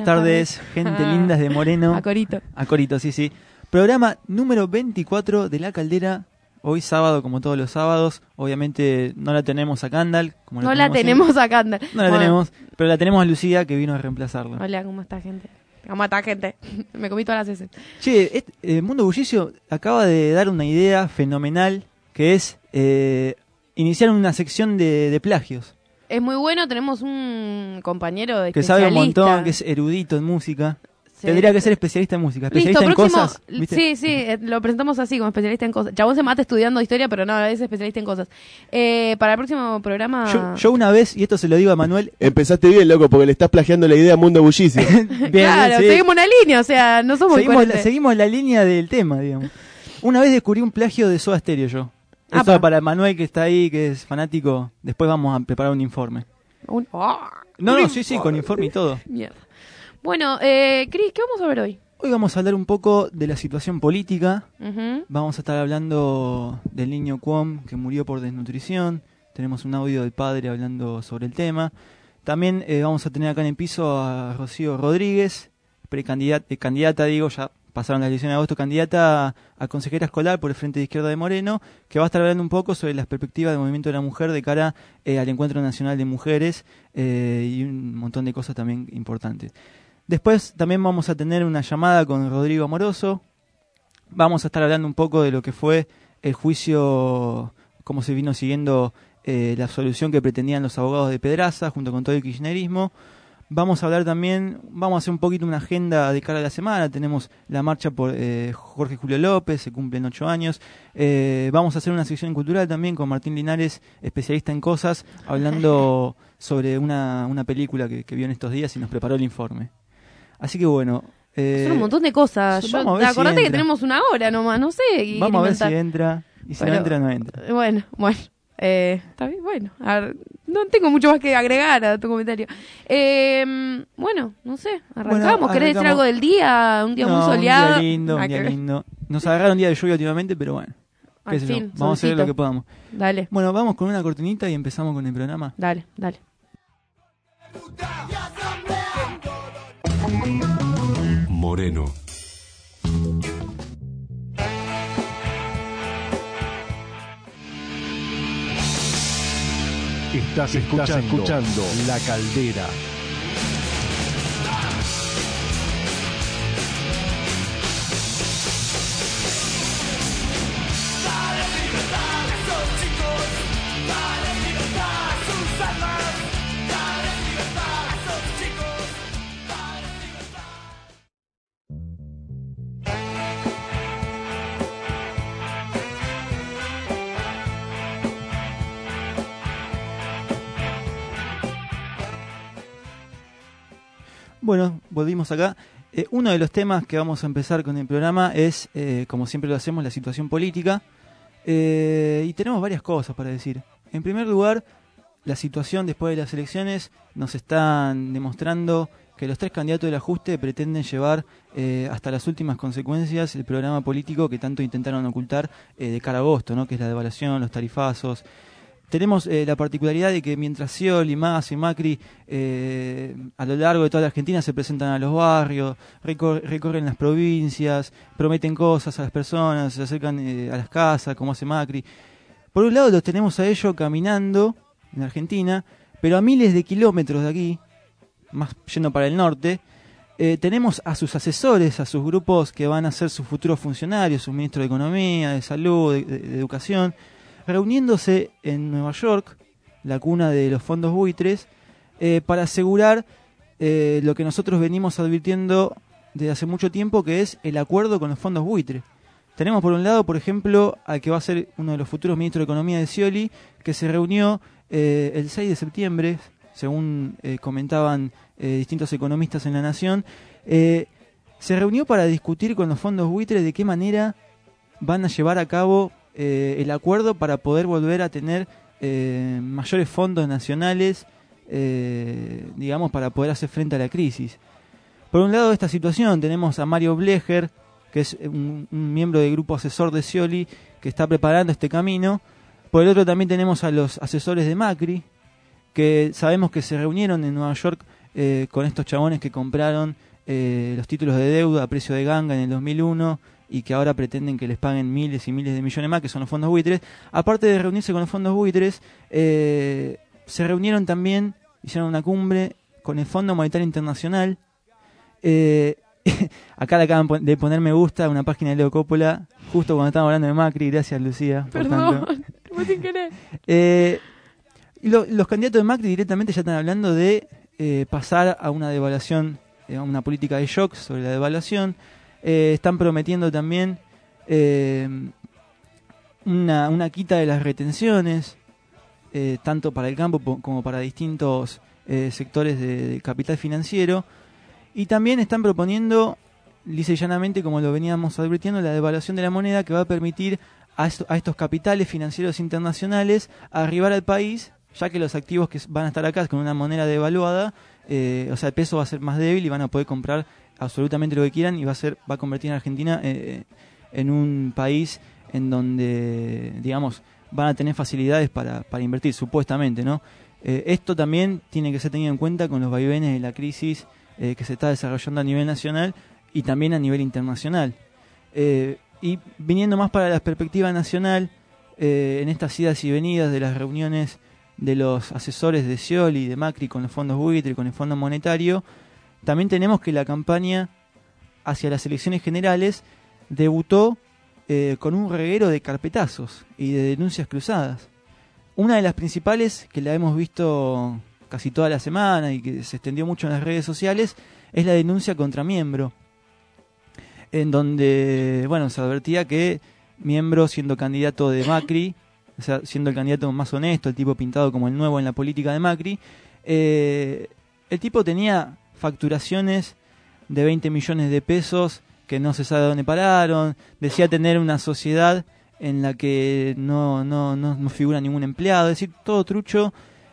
tardes, gente linda de Moreno. A Corito. A Corito, sí. Programa número 24 de La Caldera. Hoy sábado, como todos los sábados. Obviamente no la tenemos a Candal. No la tenemos a Candal. No la tenemos, pero la tenemos a Lucía, que vino a reemplazarla. Hola, ¿cómo está, gente? ¿Cómo está, gente? Me comí todas las veces. Che, Mundo Bullicio acaba de dar una idea fenomenal, que es iniciar una sección de plagios. Es muy bueno, tenemos un compañero de que sabe un montón, que es erudito en música. Sí. Tendría que ser especialista en música, especialista en cosas. ¿Viste? Sí, lo presentamos así, como especialista en cosas. Chabón se mata estudiando historia, pero no, es especialista en cosas. Para el próximo programa... Yo una vez, y esto se lo digo a Manuel... Empezaste bien, loco, porque le estás plagiando la idea a Mundo Bullicio. Claro, sí. Seguimos una línea, o sea, no somos seguimos la línea del tema, digamos. Una vez descubrí un plagio de Soda Stereo yo. Eso para Manuel, que está ahí, que es fanático. Después vamos a preparar un informe. Sí, con informe y todo. Mierda. Bueno, Cris, ¿qué vamos a ver hoy? Hoy vamos a hablar un poco de la situación política. Vamos a estar hablando del niño Cuom que murió por desnutrición. Tenemos un audio del padre hablando sobre el tema. También vamos a tener acá en el piso a Rocío Rodríguez, candidata, ya pasaron las elecciones de agosto, candidata a consejera escolar por el Frente de Izquierda de Moreno, que va a estar hablando un poco sobre las perspectivas del movimiento de la mujer de cara al Encuentro Nacional de Mujeres y un montón de cosas también importantes. Después también vamos a tener una llamada con Rodrigo Amoroso. Vamos a estar hablando un poco de lo que fue el juicio, cómo se vino siguiendo la absolución que pretendían los abogados de Pedraza junto con todo el kirchnerismo. Vamos a hablar también, vamos a hacer un poquito una agenda de cara a la semana. Tenemos la marcha por Jorge Julio López, se cumplen 8 años. Vamos a hacer una sección cultural también con Martín Linares, especialista en cosas, hablando sobre una película que vio en estos días y nos preparó el informe. Así que bueno... son un montón de cosas. Acordate que tenemos una hora nomás, no sé. Vamos a ver si entra, y si no entra, no entra. Bueno. Está bien, bueno. A ver, no tengo mucho más que agregar a tu comentario. Bueno, no sé, arrancamos. ¿Querés decir algo del día? Un día muy soleado. Un día lindo. Nos agarraron un día de lluvia últimamente, pero bueno. Al fin, vamos a hacer lo que podamos. Dale. Bueno, vamos con una cortinita y empezamos con el programa. Dale. Moreno. Estás escuchando La Caldera. Bueno, volvimos acá. Uno de los temas que vamos a empezar con el programa es, como siempre lo hacemos, la situación política. Y tenemos varias cosas para decir. En primer lugar, la situación después de las elecciones nos están demostrando que los 3 candidatos del ajuste pretenden llevar hasta las últimas consecuencias el programa político que tanto intentaron ocultar de cara a agosto, ¿no? Que es la devaluación, los tarifazos. Tenemos la particularidad de que mientras Scioli, Massa y Macri a lo largo de toda la Argentina se presentan a los barrios, recorren las provincias, prometen cosas a las personas, se acercan a las casas, como hace Macri. Por un lado los tenemos a ellos caminando en Argentina, pero a miles de kilómetros de aquí, más yendo para el norte, tenemos a sus asesores, a sus grupos que van a ser sus futuros funcionarios, sus ministros de Economía, de Salud, de Educación, reuniéndose en Nueva York, la cuna de los fondos buitres, para asegurar lo que nosotros venimos advirtiendo desde hace mucho tiempo, que es el acuerdo con los fondos buitres. Tenemos por un lado, por ejemplo, al que va a ser uno de los futuros ministros de Economía de Scioli, que se reunió el 6 de septiembre, según comentaban distintos economistas en La Nación, se reunió para discutir con los fondos buitres de qué manera van a llevar a cabo el acuerdo para poder volver a tener mayores fondos nacionales, digamos, para poder hacer frente a la crisis. Por un lado de esta situación tenemos a Mario Blecher, que es un miembro del grupo asesor de Scioli, que está preparando este camino. Por el otro también tenemos a los asesores de Macri, que sabemos que se reunieron en Nueva York con estos chabones que compraron los títulos de deuda a precio de ganga en el 2001 y que ahora pretenden que les paguen miles y miles de millones más, que son los fondos buitres. Aparte de reunirse con los fondos buitres, se reunieron también, hicieron una cumbre con el Fondo Monetario Internacional. Acá le acaban de poner me gusta a una página de Leo Coppola, justo cuando estábamos hablando de Macri. Gracias, Lucía. Perdón, fue sin querer. Y los candidatos de Macri directamente ya están hablando de pasar a una devaluación, a una política de shock sobre la devaluación. Están prometiendo también una quita de las retenciones, tanto para el campo como para distintos sectores de capital financiero. Y también están proponiendo, lisa y llanamente, como lo veníamos advirtiendo, la devaluación de la moneda, que va a permitir a estos capitales financieros internacionales arribar al país, ya que los activos que van a estar acá con una moneda devaluada, o sea, el peso va a ser más débil y van a poder comprar absolutamente lo que quieran, y va a convertir a Argentina en un país en donde, digamos, van a tener facilidades para invertir, supuestamente, ¿no? Esto también tiene que ser tenido en cuenta con los vaivenes de la crisis que se está desarrollando a nivel nacional y también a nivel internacional. Y viniendo más para la perspectiva nacional, en estas idas y venidas de las reuniones de los asesores de Scioli y de Macri con los fondos buitre y con el Fondo Monetario, también tenemos que la campaña hacia las elecciones generales debutó con un reguero de carpetazos y de denuncias cruzadas. Una de las principales, que la hemos visto casi toda la semana y que se extendió mucho en las redes sociales, es la denuncia contra Miembro, en donde, bueno, se advertía que Miembro, siendo candidato de Macri, o sea, siendo el candidato más honesto, el tipo pintado como el nuevo en la política de Macri, el tipo tenía facturaciones de 20 millones de pesos que no se sabe dónde pararon, decía tener una sociedad en la que no figura ningún empleado, es decir, todo trucho,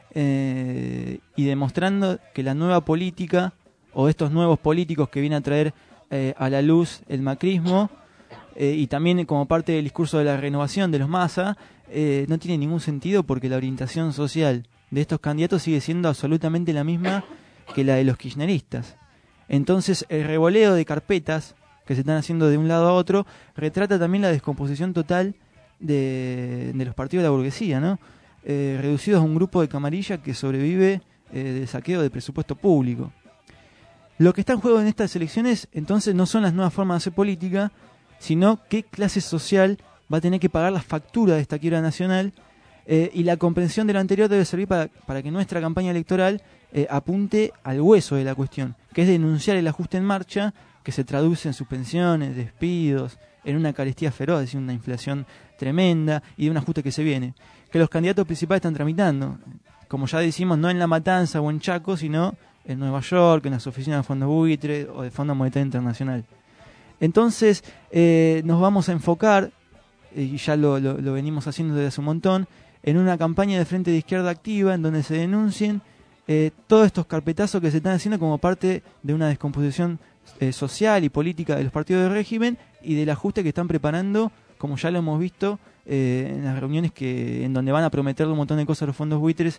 y demostrando que la nueva política, o estos nuevos políticos que viene a traer a la luz el macrismo, y también como parte del discurso de la renovación de los Massa, no tiene ningún sentido, porque la orientación social de estos candidatos sigue siendo absolutamente la misma que la de los kirchneristas. Entonces el revoleo de carpetas que se están haciendo de un lado a otro retrata también la descomposición total de los partidos de la burguesía, ¿no? Reducidos a un grupo de camarilla que sobrevive del saqueo del presupuesto público. Lo que está en juego en estas elecciones, entonces, no son las nuevas formas de hacer política, sino qué clase social va a tener que pagar la factura de esta quiebra nacional, y la comprensión de lo anterior debe servir para que nuestra campaña electoral apunte al hueso de la cuestión, que es denunciar el ajuste en marcha, que se traduce en suspensiones, despidos, en una carestía feroz, es decir, una inflación tremenda, y de un ajuste que se viene, que los candidatos principales están tramitando, como ya decimos, no en La Matanza o en Chaco, sino en Nueva York, en las oficinas de Fondo Buitre o de Fondo Monetario Internacional. Entonces nos vamos a enfocar, y ya lo venimos haciendo desde hace un montón, en una campaña de Frente de Izquierda Activa, en donde se denuncien todos estos carpetazos que se están haciendo como parte de una descomposición social y política de los partidos del régimen, y del ajuste que están preparando, como ya lo hemos visto en las reuniones en donde van a prometerle un montón de cosas a los fondos buitres,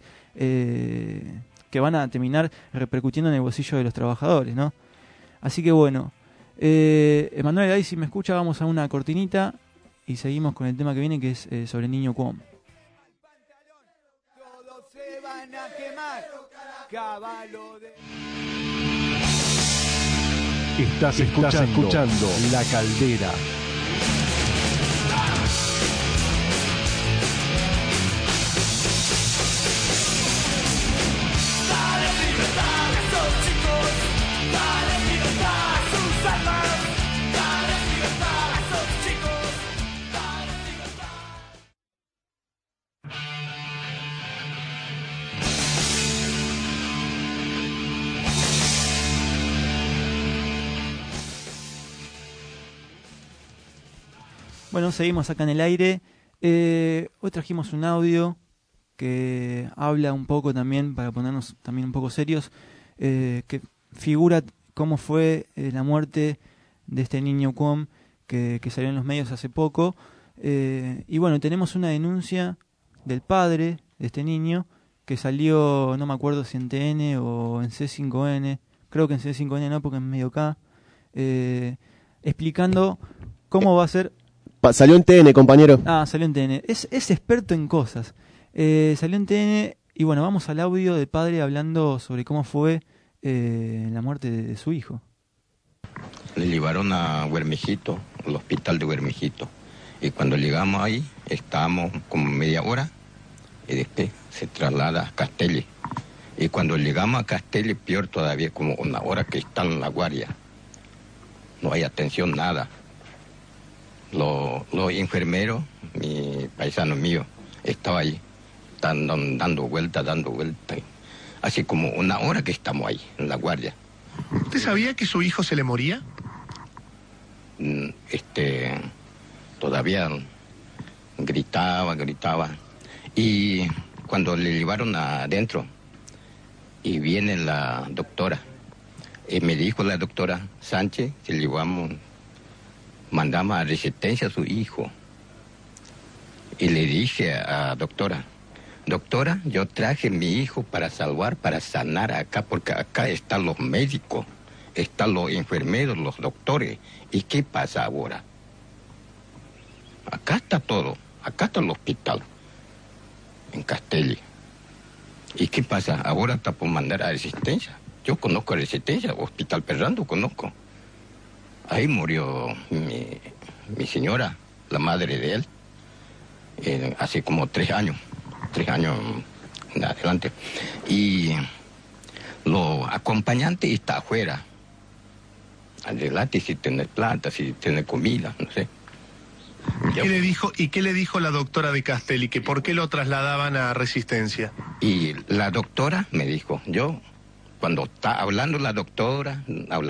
que van a terminar repercutiendo en el bolsillo de los trabajadores, ¿no? Así que bueno, Emanuel, ahí si me escucha, vamos a una cortinita y seguimos con el tema que viene, que es sobre el niño Cuom. Todos se van a quemar, caballo de... Estás escuchando La Caldera. Bueno, seguimos acá en el aire. Hoy trajimos un audio que habla un poco también, para ponernos también un poco serios, que figura cómo fue la muerte de este niño Cuom que salió en los medios hace poco. Y bueno, tenemos una denuncia del padre de este niño que salió, no me acuerdo si en TN o en C5N, creo que en C5N no, porque es medio K, explicando cómo va a ser... Salió en TN, compañero. Ah, salió en TN. Es experto en cosas. Salió en TN y bueno, vamos al audio del padre hablando sobre cómo fue la muerte de su hijo. Le llevaron a Huermejito, al hospital de Huermejito. Y cuando llegamos ahí, estábamos como media hora y después se traslada a Castelli. Y cuando llegamos a Castelli, peor todavía, como una hora que están en la guardia. No hay atención, nada. Los enfermeros, mi paisano mío, estaba ahí, dando vueltas. Así como una hora que estamos ahí, en la guardia. ¿Usted sabía que su hijo se le moría? Todavía gritaba. Y cuando le llevaron adentro, y viene la doctora, y me dijo la doctora Sánchez que mandamos a resistencia a su hijo. Y le dije a doctora, yo traje a mi hijo para salvar, para sanar acá, porque acá están los médicos, están los enfermeros, los doctores. ¿Y qué pasa ahora? Acá está todo, acá está el hospital, en Castelli. ¿Y qué pasa? Ahora está por mandar a resistencia. Yo conozco a resistencia, Hospital Perrando conozco. Ahí murió mi señora, la madre de él, hace como 3 años en adelante. Y los acompañantes están afuera. Adelante si tiene plata, si tiene comida, no sé. ¿Qué le dijo la doctora de Castelli? ¿Que por qué lo trasladaban a Resistencia? Y la doctora me dijo, cuando está hablando la doctora,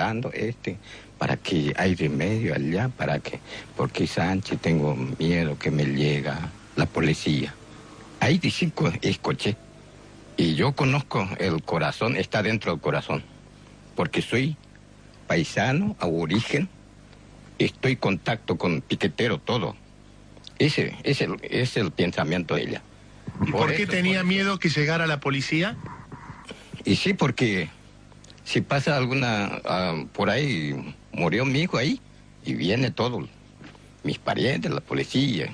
para que hay remedio allá, porque Sánchez tengo miedo que me llega la policía. Ahí dicen que escuché. Y yo conozco el corazón, está dentro del corazón, porque soy paisano, aborigen, estoy en contacto con piquetero, todo. Ese es el pensamiento de ella. ¿Y por qué tenía miedo que llegara la policía? Y sí, porque si pasa alguna, por ahí, murió mi hijo ahí, y viene todo, mis parientes, la policía,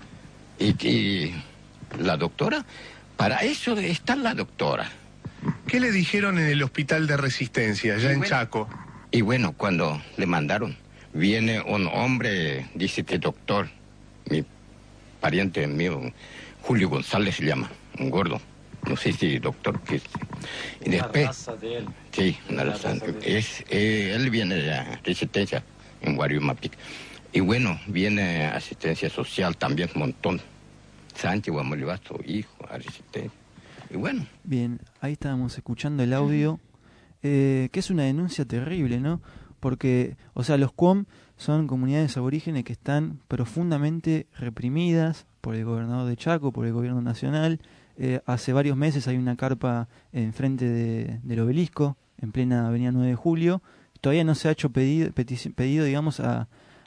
y la doctora, para eso está la doctora. ¿Qué le dijeron en el hospital de Resistencia, allá en Chaco? Y bueno, cuando le mandaron, viene un hombre, dice que doctor, mi pariente mío, Julio González se llama, un gordo, no sé si doctor, que es. Y después, raza de él. Sí, una raza. Él viene de Resistencia, en Guariumapic. Y bueno, viene asistencia social también, un montón. Sánchez, Guamolivasto, hijo, a Resistencia. Y bueno. Bien, ahí estábamos escuchando el audio, que es una denuncia terrible, ¿no? Porque, o sea, los QOM son comunidades aborígenes que están profundamente reprimidas por el gobernador de Chaco, por el gobierno nacional. Hace varios meses hay una carpa enfrente del obelisco, en plena avenida 9 de Julio. Todavía no se ha hecho pedido digamos, a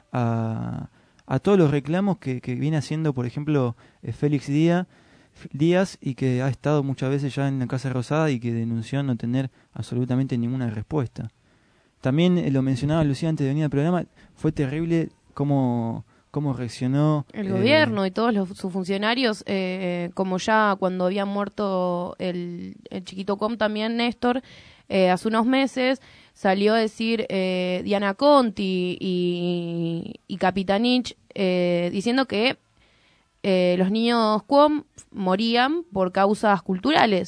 todos los reclamos que viene haciendo, por ejemplo, Félix Díaz, y que ha estado muchas veces ya en la Casa Rosada y que denunció no tener absolutamente ninguna respuesta. También lo mencionaba Lucía antes de venir al programa, fue terrible cómo reaccionó el gobierno y todos sus funcionarios, como ya cuando había muerto el chiquito Com también, Néstor, hace unos meses salió a decir Diana Conti y Capitanich, diciendo que los niños QOM morían por causas culturales,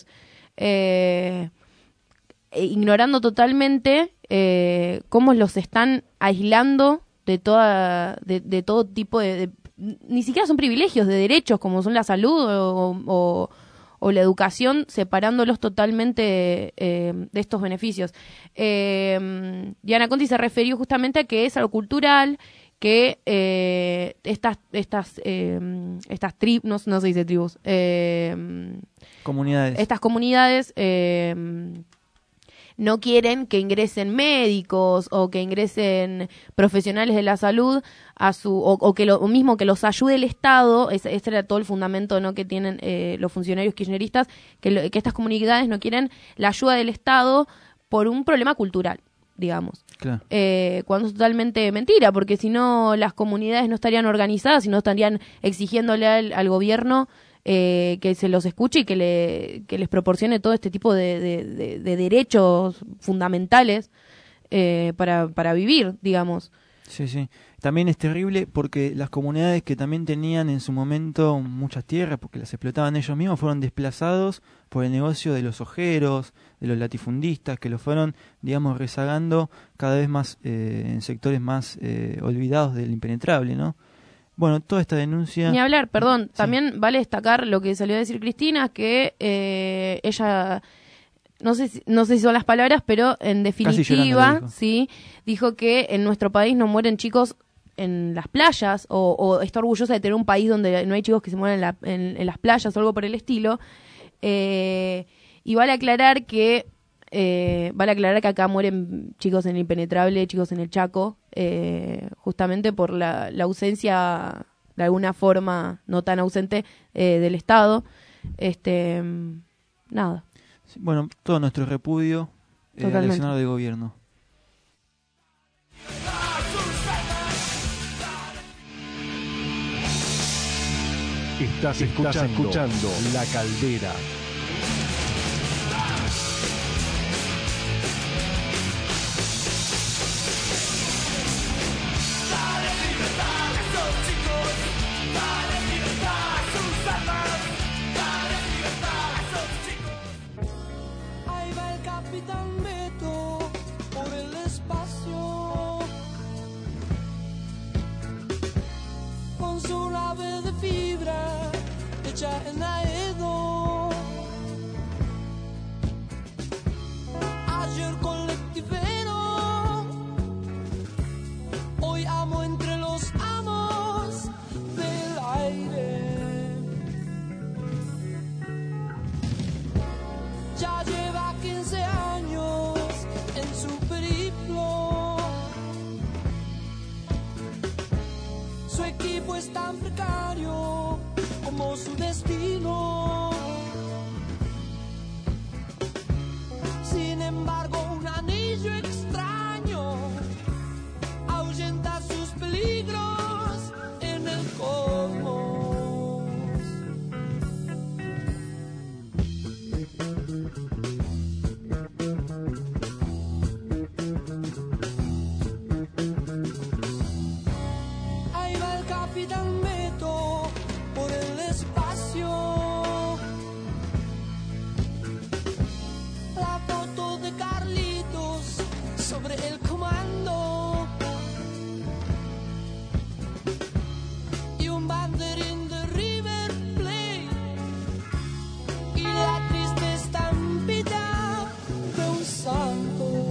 ignorando totalmente cómo los están aislando de todo tipo de ni siquiera son privilegios, de derechos como son la salud o la educación, separándolos totalmente de estos beneficios. Diana Conti se refirió justamente a que es algo cultural, que estas tribus, no se dice tribus, comunidades. Estas comunidades no quieren que ingresen médicos o que ingresen profesionales de la salud o que lo mismo que los ayude el Estado. Ese era todo el fundamento, ¿no?, que tienen los funcionarios kirchneristas, que estas comunidades no quieren la ayuda del Estado por un problema cultural, digamos. Claro. Cuando es totalmente mentira, porque si no las comunidades no estarían organizadas y no estarían exigiéndole al gobierno que se los escuche y que les proporcione todo este tipo de derechos fundamentales para vivir, digamos. Sí, sí. También es terrible porque las comunidades que también tenían en su momento muchas tierras, porque las explotaban ellos mismos, fueron desplazados por el negocio de los ojeros, de los latifundistas, que los fueron, digamos, rezagando cada vez más en sectores más olvidados del impenetrable, ¿no? Bueno, toda esta denuncia... Ni hablar, perdón. Sí. También vale destacar lo que salió a decir Cristina, que ella... No sé si son las palabras, pero en definitiva, sí, dijo que en nuestro país no mueren chicos en las playas, o está orgullosa de tener un país donde no hay chicos que se mueren en las playas o algo por el estilo. Y vale aclarar que acá mueren chicos en el Impenetrable, chicos en el Chaco, justamente por la ausencia, de alguna forma no tan ausente, del Estado. Nada. Bueno, todo nuestro repudio al accionar del gobierno. Estás escuchando La Caldera. Capitán Beto por el espacio con su nave de fibra hecha en Aedo. Ayer colectivero, hoy amo entre los amos del aire. Ya lleva 15 años en su periplo. Su equipo es tan precario como su destino. Sin embargo, un anillo extraño ahuyenta sus peligros en el cosmos. Capitán Beto por el espacio. La foto de Carlitos sobre el comando y un banderín de River Plate y la triste estampita de un santo.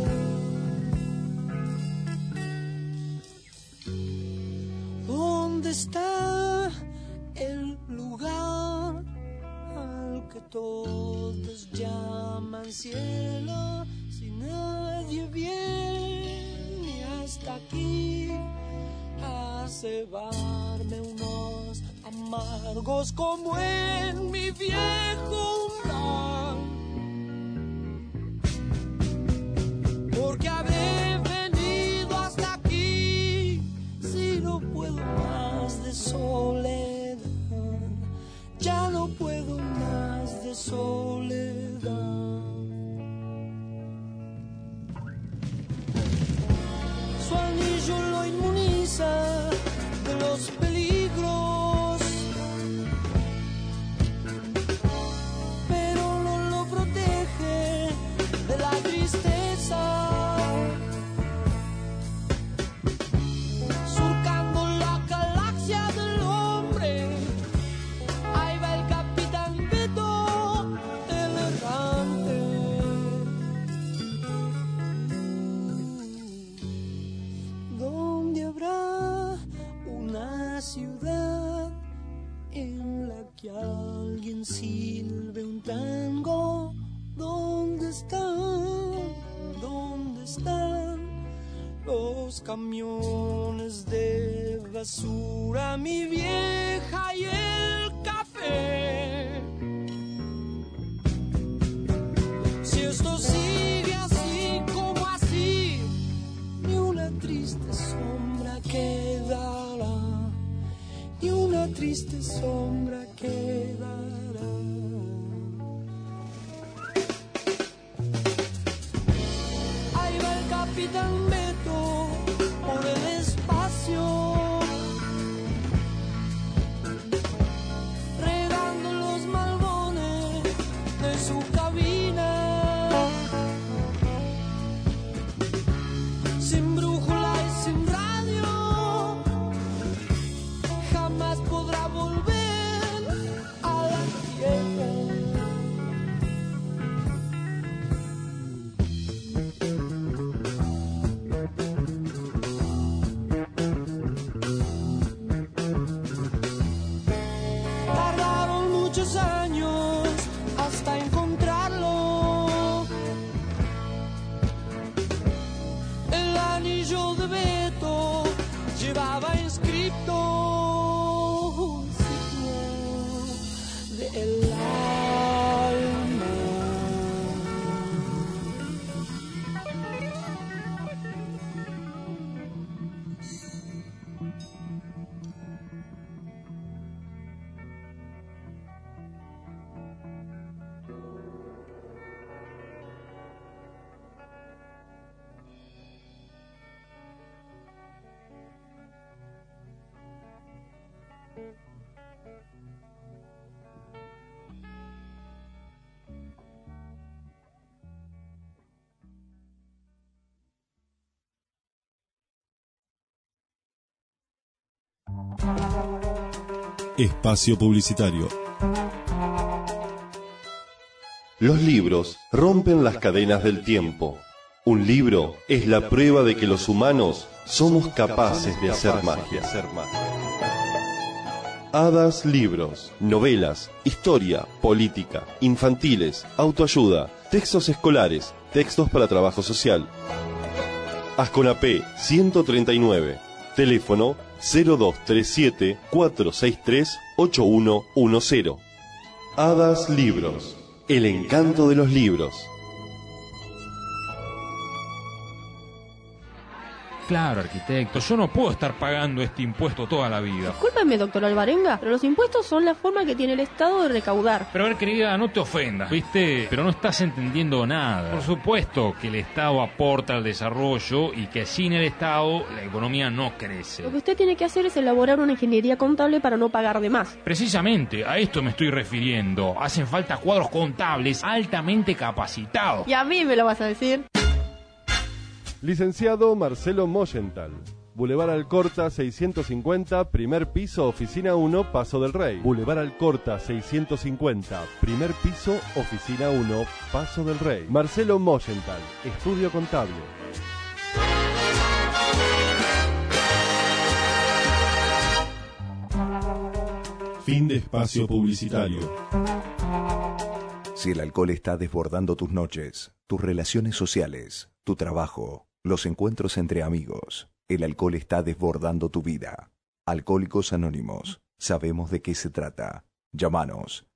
¿Dónde está el lugar al que todos llaman cielo? Si nadie viene hasta aquí a cebarme unos amargos como en mi viejo umbral, porque habré venido hasta aquí si no puedo más de soledad, ya no puedo más de soledad. Su anillo lo inmuniza de los peligros, pero no lo protege de la tristeza. Surcando la galaxia del hombre, ahí va el Capitán Beto, el errante. ¿Dónde habrá una ciudad en la que alguien silbe un tango? ¿Dónde está los camiones de basura, mi vieja y el café. Si esto sigue así como así, ni una triste sombra quedará, ni una triste sombra quedará. Ahí va el capitán Beto por el espacio, regando los malbones de su cabina, sin brújula y sin radio, jamás podrá volver a la tierra. Tardaron muchos años hasta encontrarlo. El anillo de Beto llevaba inscrito un signo del alma. Espacio publicitario. Los libros rompen las cadenas del tiempo. Un libro es la prueba de que los humanos somos capaces de hacer magia. Hadas Libros, novelas, historia, política, infantiles, autoayuda, textos escolares, textos para trabajo social. Asconapé 139, teléfono 0237-463-8110. Hadas Libros, el encanto de los libros. Claro, arquitecto, yo no puedo estar pagando este impuesto toda la vida. Discúlpeme, doctor Alvarenga, pero los impuestos son la forma que tiene el Estado de recaudar. Pero a ver, querida, no te ofendas, ¿viste? Pero no estás entendiendo nada. Por supuesto que el Estado aporta al desarrollo y que sin el Estado la economía no crece. Lo que usted tiene que hacer es elaborar una ingeniería contable para no pagar de más. Precisamente, a esto me estoy refiriendo. Hacen falta cuadros contables altamente capacitados. Y a mí me lo vas a decir. Licenciado Marcelo Moyenthal, Boulevard Alcorta 650, primer piso, oficina 1, Paso del Rey. Boulevard Alcorta 650, primer piso, oficina 1, Paso del Rey. Marcelo Moyenthal, estudio contable. Fin de espacio publicitario. Si el alcohol está desbordando tus noches, tus relaciones sociales, tu trabajo, los encuentros entre amigos, el alcohol está desbordando tu vida. Alcohólicos Anónimos, sabemos de qué se trata. Llámanos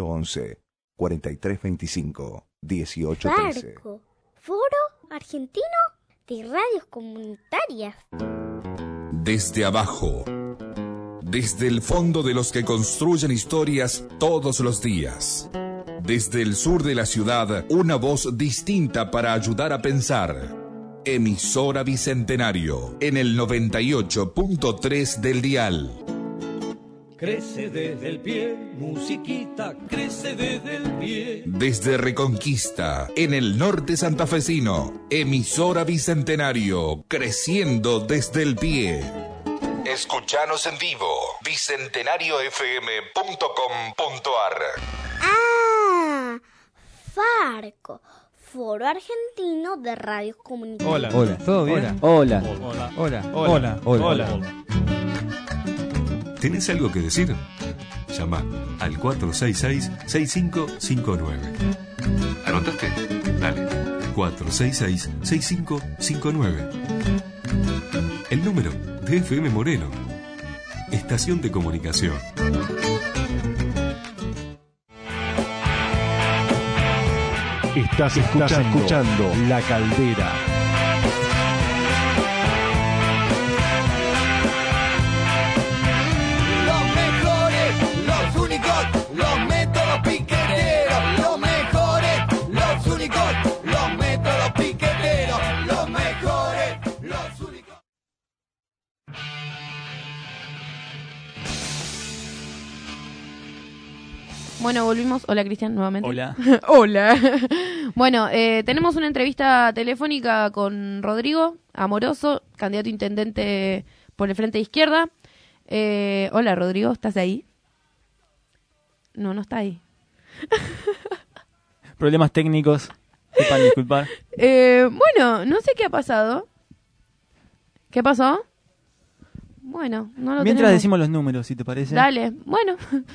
011-4325-1813. Farco, Foro Argentino de Radios Comunitarias. Desde abajo, desde el fondo de los que construyen historias todos los días. Desde el sur de la ciudad, una voz distinta para ayudar a pensar. Emisora Bicentenario, en el 98.3 del dial. Crece desde el pie, musiquita, crece desde el pie. Desde Reconquista, en el norte santafesino, Emisora Bicentenario, creciendo desde el pie. Escuchanos en vivo, bicentenariofm.com.ar. ¡Ah! Farco, Foro Argentino de Radios Comunitarias. Hola, ¿todo bien? Hola. Hola. ¿Tenés algo que decir? Llama al 466-6559. ¿Anotaste? Dale. 466-6559. El número de FM Moreno. Estación de comunicación. Estás escuchando La Caldera. Los mejores, los únicos, los métodos piqueteros. Los mejores, los únicos, los métodos piqueteros. Los mejores, los únicos. Bueno, volvimos. Hola, Cristian, nuevamente. Hola. Hola. Bueno, tenemos una entrevista telefónica con Rodrigo Amoroso, candidato a intendente por el Frente de Izquierda. Hola, Rodrigo, ¿estás ahí? No, no está ahí. Problemas técnicos, sepan disculpar. Bueno, no sé qué ha pasado. ¿Qué pasó? Bueno, no lo Mientras tenemos. decimos los números, si te parece. Dale, bueno.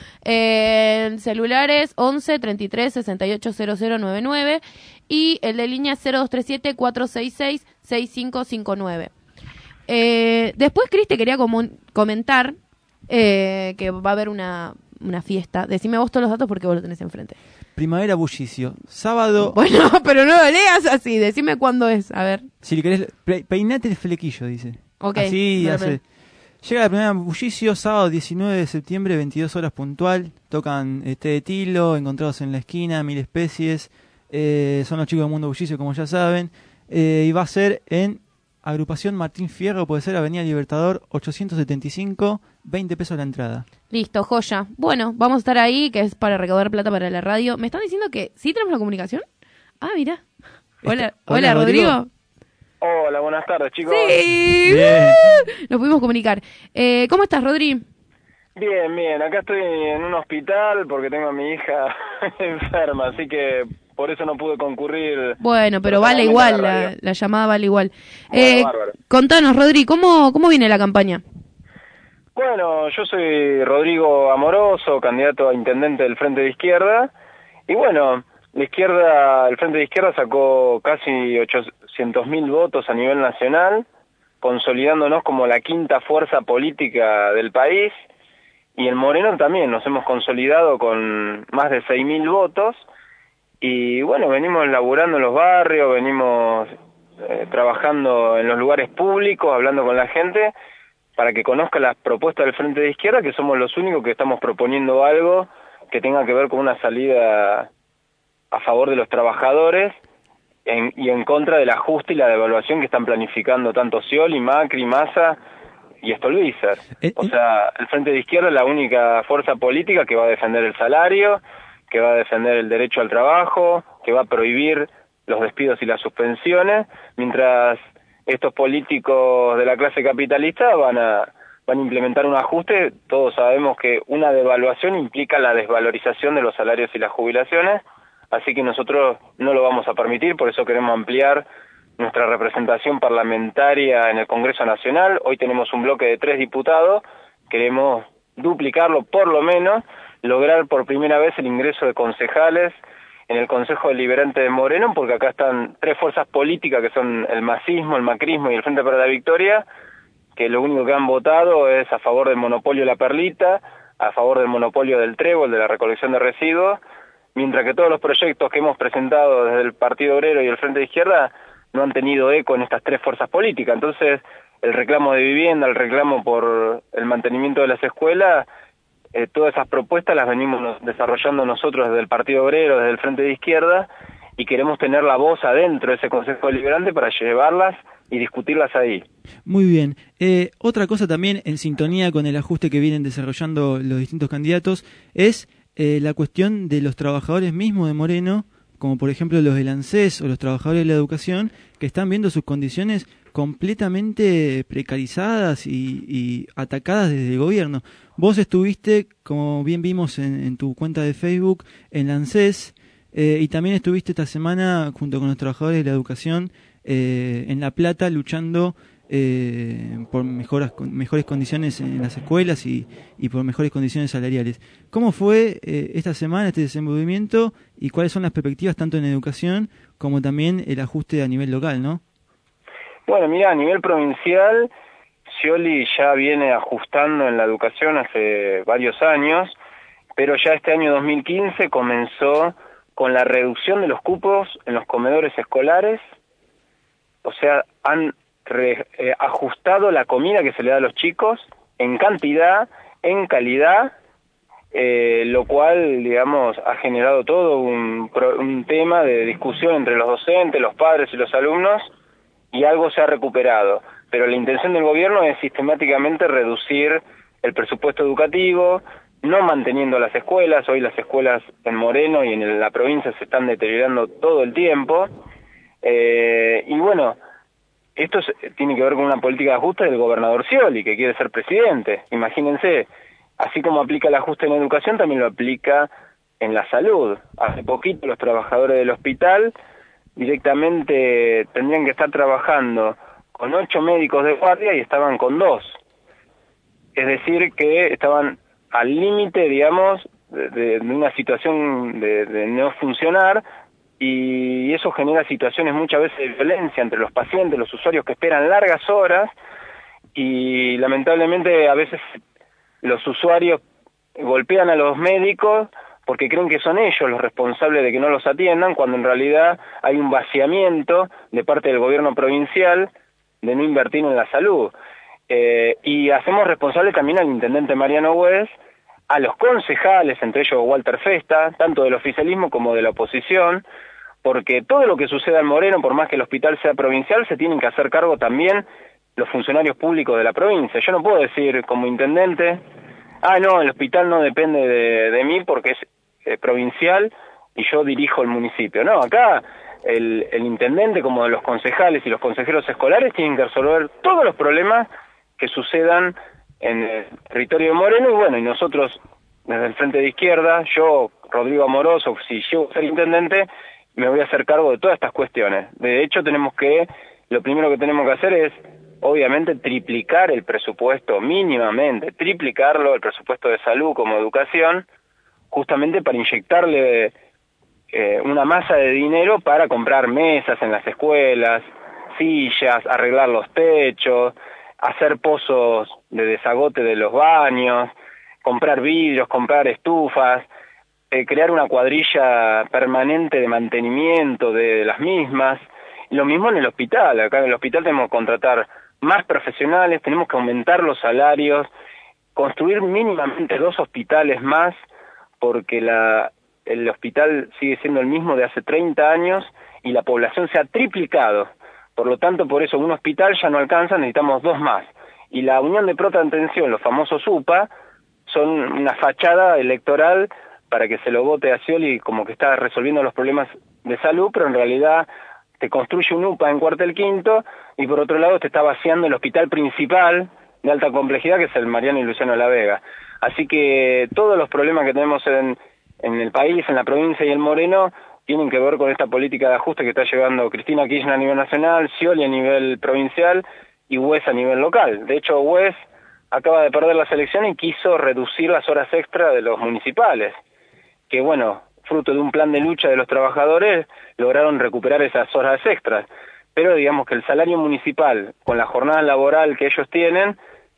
El celular es 11 33 68 0099 y el de línea 0237 466 6559. Después, Cris, te quería comentar que va a haber una fiesta. Decime vos todos los datos porque vos lo tenés enfrente. Primavera Bullicio, sábado... Bueno, pero no lo leas así, decime cuándo es, a ver. Si le querés, peinate el flequillo, dice. Ok. Así hace... Llega la primera Bullicio, sábado 19 de septiembre, 22 horas puntual. Tocan té de tilo, encontrados en la esquina, 1000 especies. Son los chicos del Mundo Bullicio, como ya saben. Y va a ser en Agrupación Martín Fierro, puede ser Avenida Libertador 875, 20 pesos la entrada. Listo, joya. Bueno, vamos a estar ahí, que es para recaudar plata para la radio. ¿Me están diciendo que sí tenemos la comunicación? Ah, mira. Hola, hola, Rodrigo. Hola, buenas tardes, chicos. Sí, Bien. Nos pudimos comunicar. ¿Cómo estás, Rodri? Bien, bien. Acá estoy en un hospital porque tengo a mi hija enferma, así que por eso no pude concurrir. Bueno, pero vale igual, la llamada vale igual. Bueno, bárbaro. Contanos, Rodri, ¿cómo viene la campaña? Bueno, yo soy Rodrigo Amoroso, candidato a intendente del Frente de Izquierda, y bueno, el Frente de Izquierda sacó casi 800.000 votos a nivel nacional, consolidándonos como la quinta fuerza política del país, y en Moreno también nos hemos consolidado con más de 6.000 votos, y bueno, venimos laburando en los barrios, venimos trabajando en los lugares públicos, hablando con la gente, para que conozca las propuestas del Frente de Izquierda, que somos los únicos que estamos proponiendo algo que tenga que ver con una salida a favor de los trabajadores y en contra del ajuste y la devaluación que están planificando tanto Scioli, Macri, Massa y Stolbizer. O sea, el Frente de Izquierda es la única fuerza política que va a defender el salario, que va a defender el derecho al trabajo, que va a prohibir los despidos y las suspensiones, mientras estos políticos de la clase capitalista van a implementar un ajuste. Todos sabemos que una devaluación implica la desvalorización de los salarios y las jubilaciones, así que nosotros no lo vamos a permitir, por eso queremos ampliar nuestra representación parlamentaria en el Congreso Nacional. Hoy tenemos un bloque de 3 diputados, queremos duplicarlo por lo menos, lograr por primera vez el ingreso de concejales en el Consejo Deliberante de Moreno, porque acá están 3 fuerzas políticas que son el masismo, el macrismo y el Frente para la Victoria, que lo único que han votado es a favor del monopolio de la perlita, a favor del monopolio del trébol, de la recolección de residuos, mientras que todos los proyectos que hemos presentado desde el Partido Obrero y el Frente de Izquierda no han tenido eco en estas 3 fuerzas políticas. Entonces, el reclamo de vivienda, el reclamo por el mantenimiento de las escuelas, todas esas propuestas las venimos desarrollando nosotros desde el Partido Obrero, desde el Frente de Izquierda, y queremos tener la voz adentro de ese Consejo Deliberante para llevarlas y discutirlas ahí. Muy bien. Otra cosa también, en sintonía con el ajuste que vienen desarrollando los distintos candidatos, es la cuestión de los trabajadores mismos de Moreno, como por ejemplo los del ANSES o los trabajadores de la educación, que están viendo sus condiciones completamente precarizadas y atacadas desde el gobierno. Vos estuviste, como bien vimos en tu cuenta de Facebook, en la ANSES, y también estuviste esta semana junto con los trabajadores de la educación en La Plata luchando por mejores condiciones en las escuelas y por mejores condiciones salariales. ¿Cómo fue esta semana este desenvolvimiento y cuáles son las perspectivas tanto en educación como también el ajuste a nivel local, no? Bueno, mira, a nivel provincial Scioli ya viene ajustando en la educación hace varios años, pero ya este año 2015 comenzó con la reducción de los cupos en los comedores escolares. O sea, han ajustado la comida que se le da a los chicos en cantidad, en calidad, lo cual, digamos, ha generado todo un tema de discusión entre los docentes, los padres y los alumnos, y algo se ha recuperado. Pero la intención del gobierno es sistemáticamente reducir el presupuesto educativo, no manteniendo las escuelas. Hoy las escuelas en Moreno y en la provincia se están deteriorando todo el tiempo. Y bueno, esto tiene que ver con una política de ajuste del gobernador Scioli, que quiere ser presidente. Imagínense, así como aplica el ajuste en educación, también lo aplica en la salud. Hace poquito los trabajadores del hospital directamente tendrían que estar trabajando con 8 médicos de guardia y estaban con 2. Es decir, que estaban al límite, digamos, de una situación de no funcionar, y eso genera situaciones muchas veces de violencia entre los pacientes, los usuarios que esperan largas horas, y lamentablemente a veces los usuarios golpean a los médicos porque creen que son ellos los responsables de que no los atiendan, cuando en realidad hay un vaciamiento de parte del gobierno provincial de no invertir en la salud. Y hacemos responsable también al intendente Mariano Güez, a los concejales, entre ellos Walter Festa, tanto del oficialismo como de la oposición, porque todo lo que suceda en Moreno, por más que el hospital sea provincial, se tienen que hacer cargo también los funcionarios públicos de la provincia. Yo no puedo decir como intendente, no, el hospital no depende de mí porque es provincial y yo dirijo el municipio. No, acá el intendente, como los concejales y los consejeros escolares, tienen que resolver todos los problemas que sucedan en el territorio de Moreno. Y bueno, y nosotros desde el Frente de Izquierda, yo, Rodrigo Amoroso, si llego a ser intendente, me voy a hacer cargo de todas estas cuestiones. De hecho, lo primero que tenemos que hacer es, obviamente, triplicar el presupuesto, mínimamente, triplicarlo, el presupuesto de salud como educación, justamente para inyectarle una masa de dinero para comprar mesas en las escuelas, sillas, arreglar los techos, hacer pozos de desagote de los baños, comprar vidrios, comprar estufas, crear una cuadrilla permanente de mantenimiento de las mismas. Y lo mismo en el hospital. Acá en el hospital tenemos que contratar más profesionales, tenemos que aumentar los salarios, construir mínimamente 2 hospitales más, porque el hospital sigue siendo el mismo de hace 30 años y la población se ha triplicado. Por lo tanto, por eso un hospital ya no alcanza, necesitamos 2 más. Y la Unión de Pro Atención, los famosos UPA, son una fachada electoral para que se lo vote a Scioli como que está resolviendo los problemas de salud, pero en realidad te construye un UPA en Cuartel Quinto y por otro lado te está vaciando el hospital principal de alta complejidad, que es el Mariano y Luciano de la Vega. Así que todos los problemas que tenemos en el país, en la provincia y en Moreno, tienen que ver con esta política de ajuste que está llevando Cristina Kirchner a nivel nacional, Scioli a nivel provincial y Güez a nivel local. De hecho, Güez acaba de perder las elecciones y quiso reducir las horas extra de los municipales, que bueno, fruto de un plan de lucha de los trabajadores, lograron recuperar esas horas extras. Pero digamos que el salario municipal, con la jornada laboral que ellos tienen,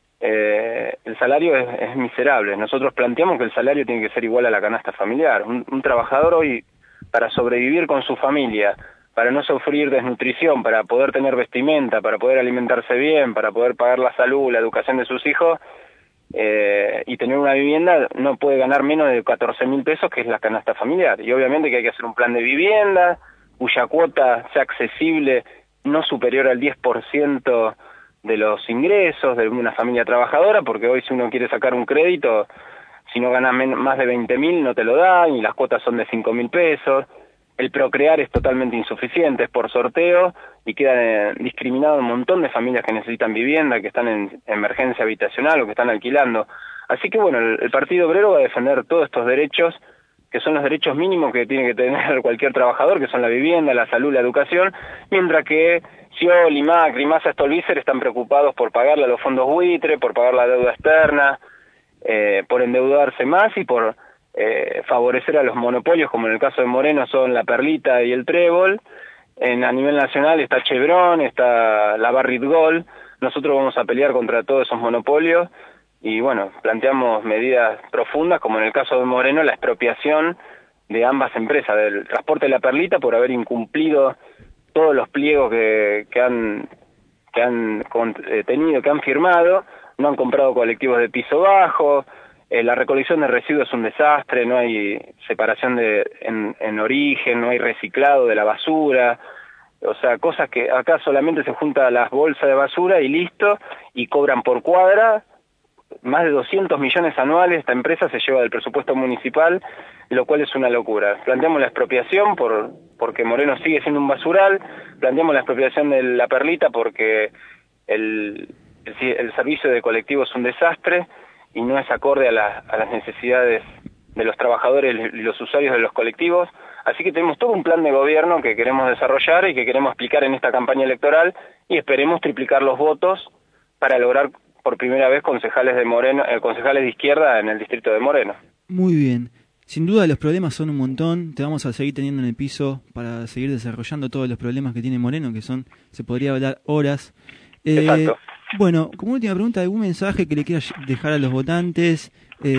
el salario es miserable. Nosotros planteamos que el salario tiene que ser igual a la canasta familiar. Un trabajador hoy, para sobrevivir con su familia, para no sufrir desnutrición, para poder tener vestimenta, para poder alimentarse bien, para poder pagar la salud, la educación de sus hijos, y tener una vivienda, no puede ganar menos de 14.000 pesos, que es la canasta familiar. Y obviamente que hay que hacer un plan de vivienda cuya cuota sea accesible, no superior al 10% de los ingresos de una familia trabajadora, porque hoy si uno quiere sacar un crédito, si no gana más de 20.000 no te lo dan, y las cuotas son de 5.000 pesos. El procrear es totalmente insuficiente, es por sorteo, y quedan discriminados un montón de familias que necesitan vivienda, que están en emergencia habitacional o que están alquilando. Así que bueno, el Partido Obrero va a defender todos estos derechos, que son los derechos mínimos que tiene que tener cualquier trabajador, que son la vivienda, la salud, la educación, mientras que Scioli, Macri y Massa Stolbizer están preocupados por pagarle a los fondos buitre, por pagar la deuda externa, por endeudarse más y por favorecer a los monopolios, como en el caso de Moreno son la Perlita y el Trébol. A nivel nacional está Chevron, está la Barrick Gold. nosotros vamos a pelear contra todos esos monopolios y bueno, planteamos medidas profundas, como en el caso de Moreno, la expropiación de ambas empresas, del Transporte de la Perlita por haber incumplido todos los pliegos que han firmado, no han comprado colectivos de piso bajo, la recolección de residuos es un desastre, no hay separación en origen, no hay reciclado de la basura, o sea, cosas que acá solamente se juntan las bolsas de basura y listo, y cobran por cuadra, más de 200 millones anuales esta empresa se lleva del presupuesto municipal, lo cual es una locura. Planteamos la expropiación porque Moreno sigue siendo un basural, planteamos la expropiación de la Perlita porque el servicio de colectivo es un desastre y no es acorde a las necesidades de los trabajadores y los usuarios de los colectivos. Así que tenemos todo un plan de gobierno que queremos desarrollar y que queremos explicar en esta campaña electoral y esperemos triplicar los votos para lograr por primera vez concejales de izquierda en el distrito de Moreno. Muy bien. Sin duda los problemas son un montón, te vamos a seguir teniendo en el piso para seguir desarrollando todos los problemas que tiene Moreno, que se podría hablar horas. Exacto. Bueno, como última pregunta, ¿algún mensaje que le quieras dejar a los votantes?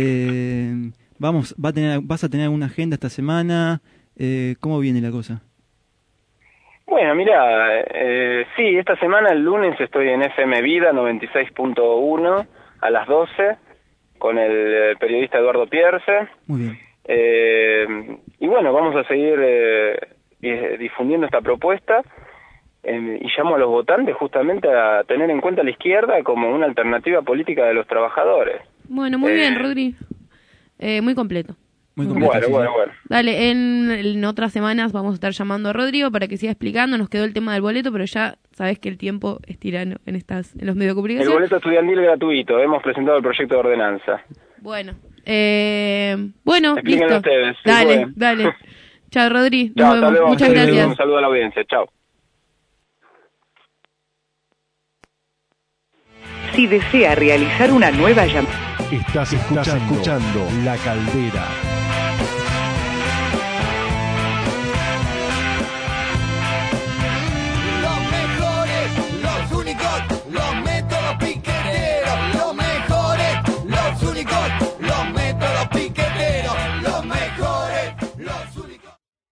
¿Vas a tener alguna agenda esta semana? ¿Cómo viene la cosa? Bueno, mira, sí, esta semana, el lunes, estoy en FM Vida 96.1 a las 12 con el periodista Eduardo Pierce. Muy bien. Y bueno, vamos a seguir difundiendo esta propuesta y llamo a los votantes justamente a tener en cuenta a la izquierda como una alternativa política de los trabajadores. Bueno, muy bien, Rodri. Muy completo. Muy completo. Bueno. Dale, en otras semanas vamos a estar llamando a Rodrigo para que siga explicando. Nos quedó el tema del boleto, pero ya sabes que el tiempo es tirano en los medios de comunicación. El boleto estudiantil gratuito. Hemos presentado el proyecto de ordenanza. Bueno, listo. Ustedes. Dale. Chao, Rodri. Chao, Nos vemos. Muchas gracias. Un saludo a la audiencia. Chao. Si desea realizar una nueva llamada. Estás escuchando La Caldera. Los mejores, los únicos, los métodos piqueteros. Los mejores, los únicos, los métodos piqueteros. Los mejores, los únicos.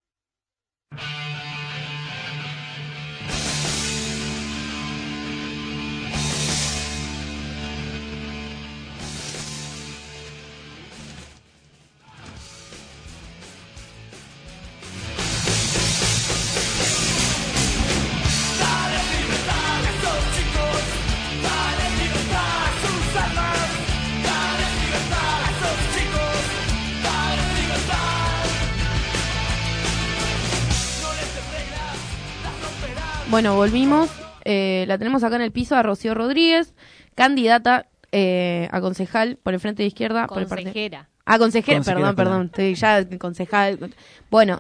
Bueno, volvimos. La tenemos acá en el piso a Rocío Rodríguez, candidata a concejal por el Frente de Izquierda. Consejera. Consejera, perdón. Estoy ya concejal. Bueno,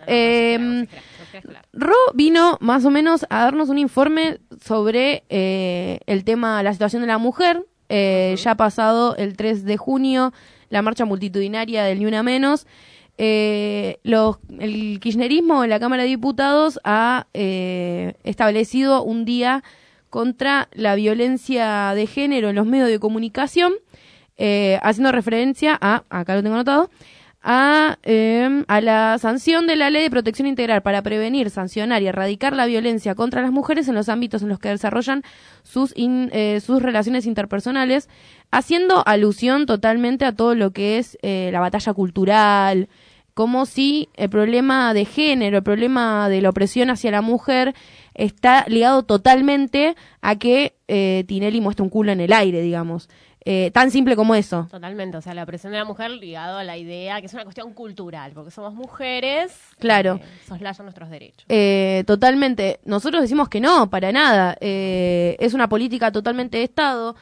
Ro vino más o menos a darnos un informe sobre el tema, la situación de la mujer. Ya ha pasado el 3 de junio la marcha multitudinaria del Ni Una Menos. El kirchnerismo en la Cámara de Diputados ha establecido un día contra la violencia de género en los medios de comunicación, haciendo referencia acá lo tengo anotado, a la sanción de la Ley de Protección Integral para prevenir, sancionar y erradicar la violencia contra las mujeres en los ámbitos en los que desarrollan sus relaciones interpersonales, haciendo alusión totalmente a todo lo que es la batalla cultural, como si el problema de género, el problema de la opresión hacia la mujer está ligado totalmente a que Tinelli muestra un culo en el aire, digamos. Tan simple como eso. Totalmente, o sea, la opresión de la mujer ligado a la idea que es una cuestión cultural, porque somos mujeres, claro, soslayan nuestros derechos. Totalmente. Nosotros decimos que no, para nada. Es una política totalmente de Estado,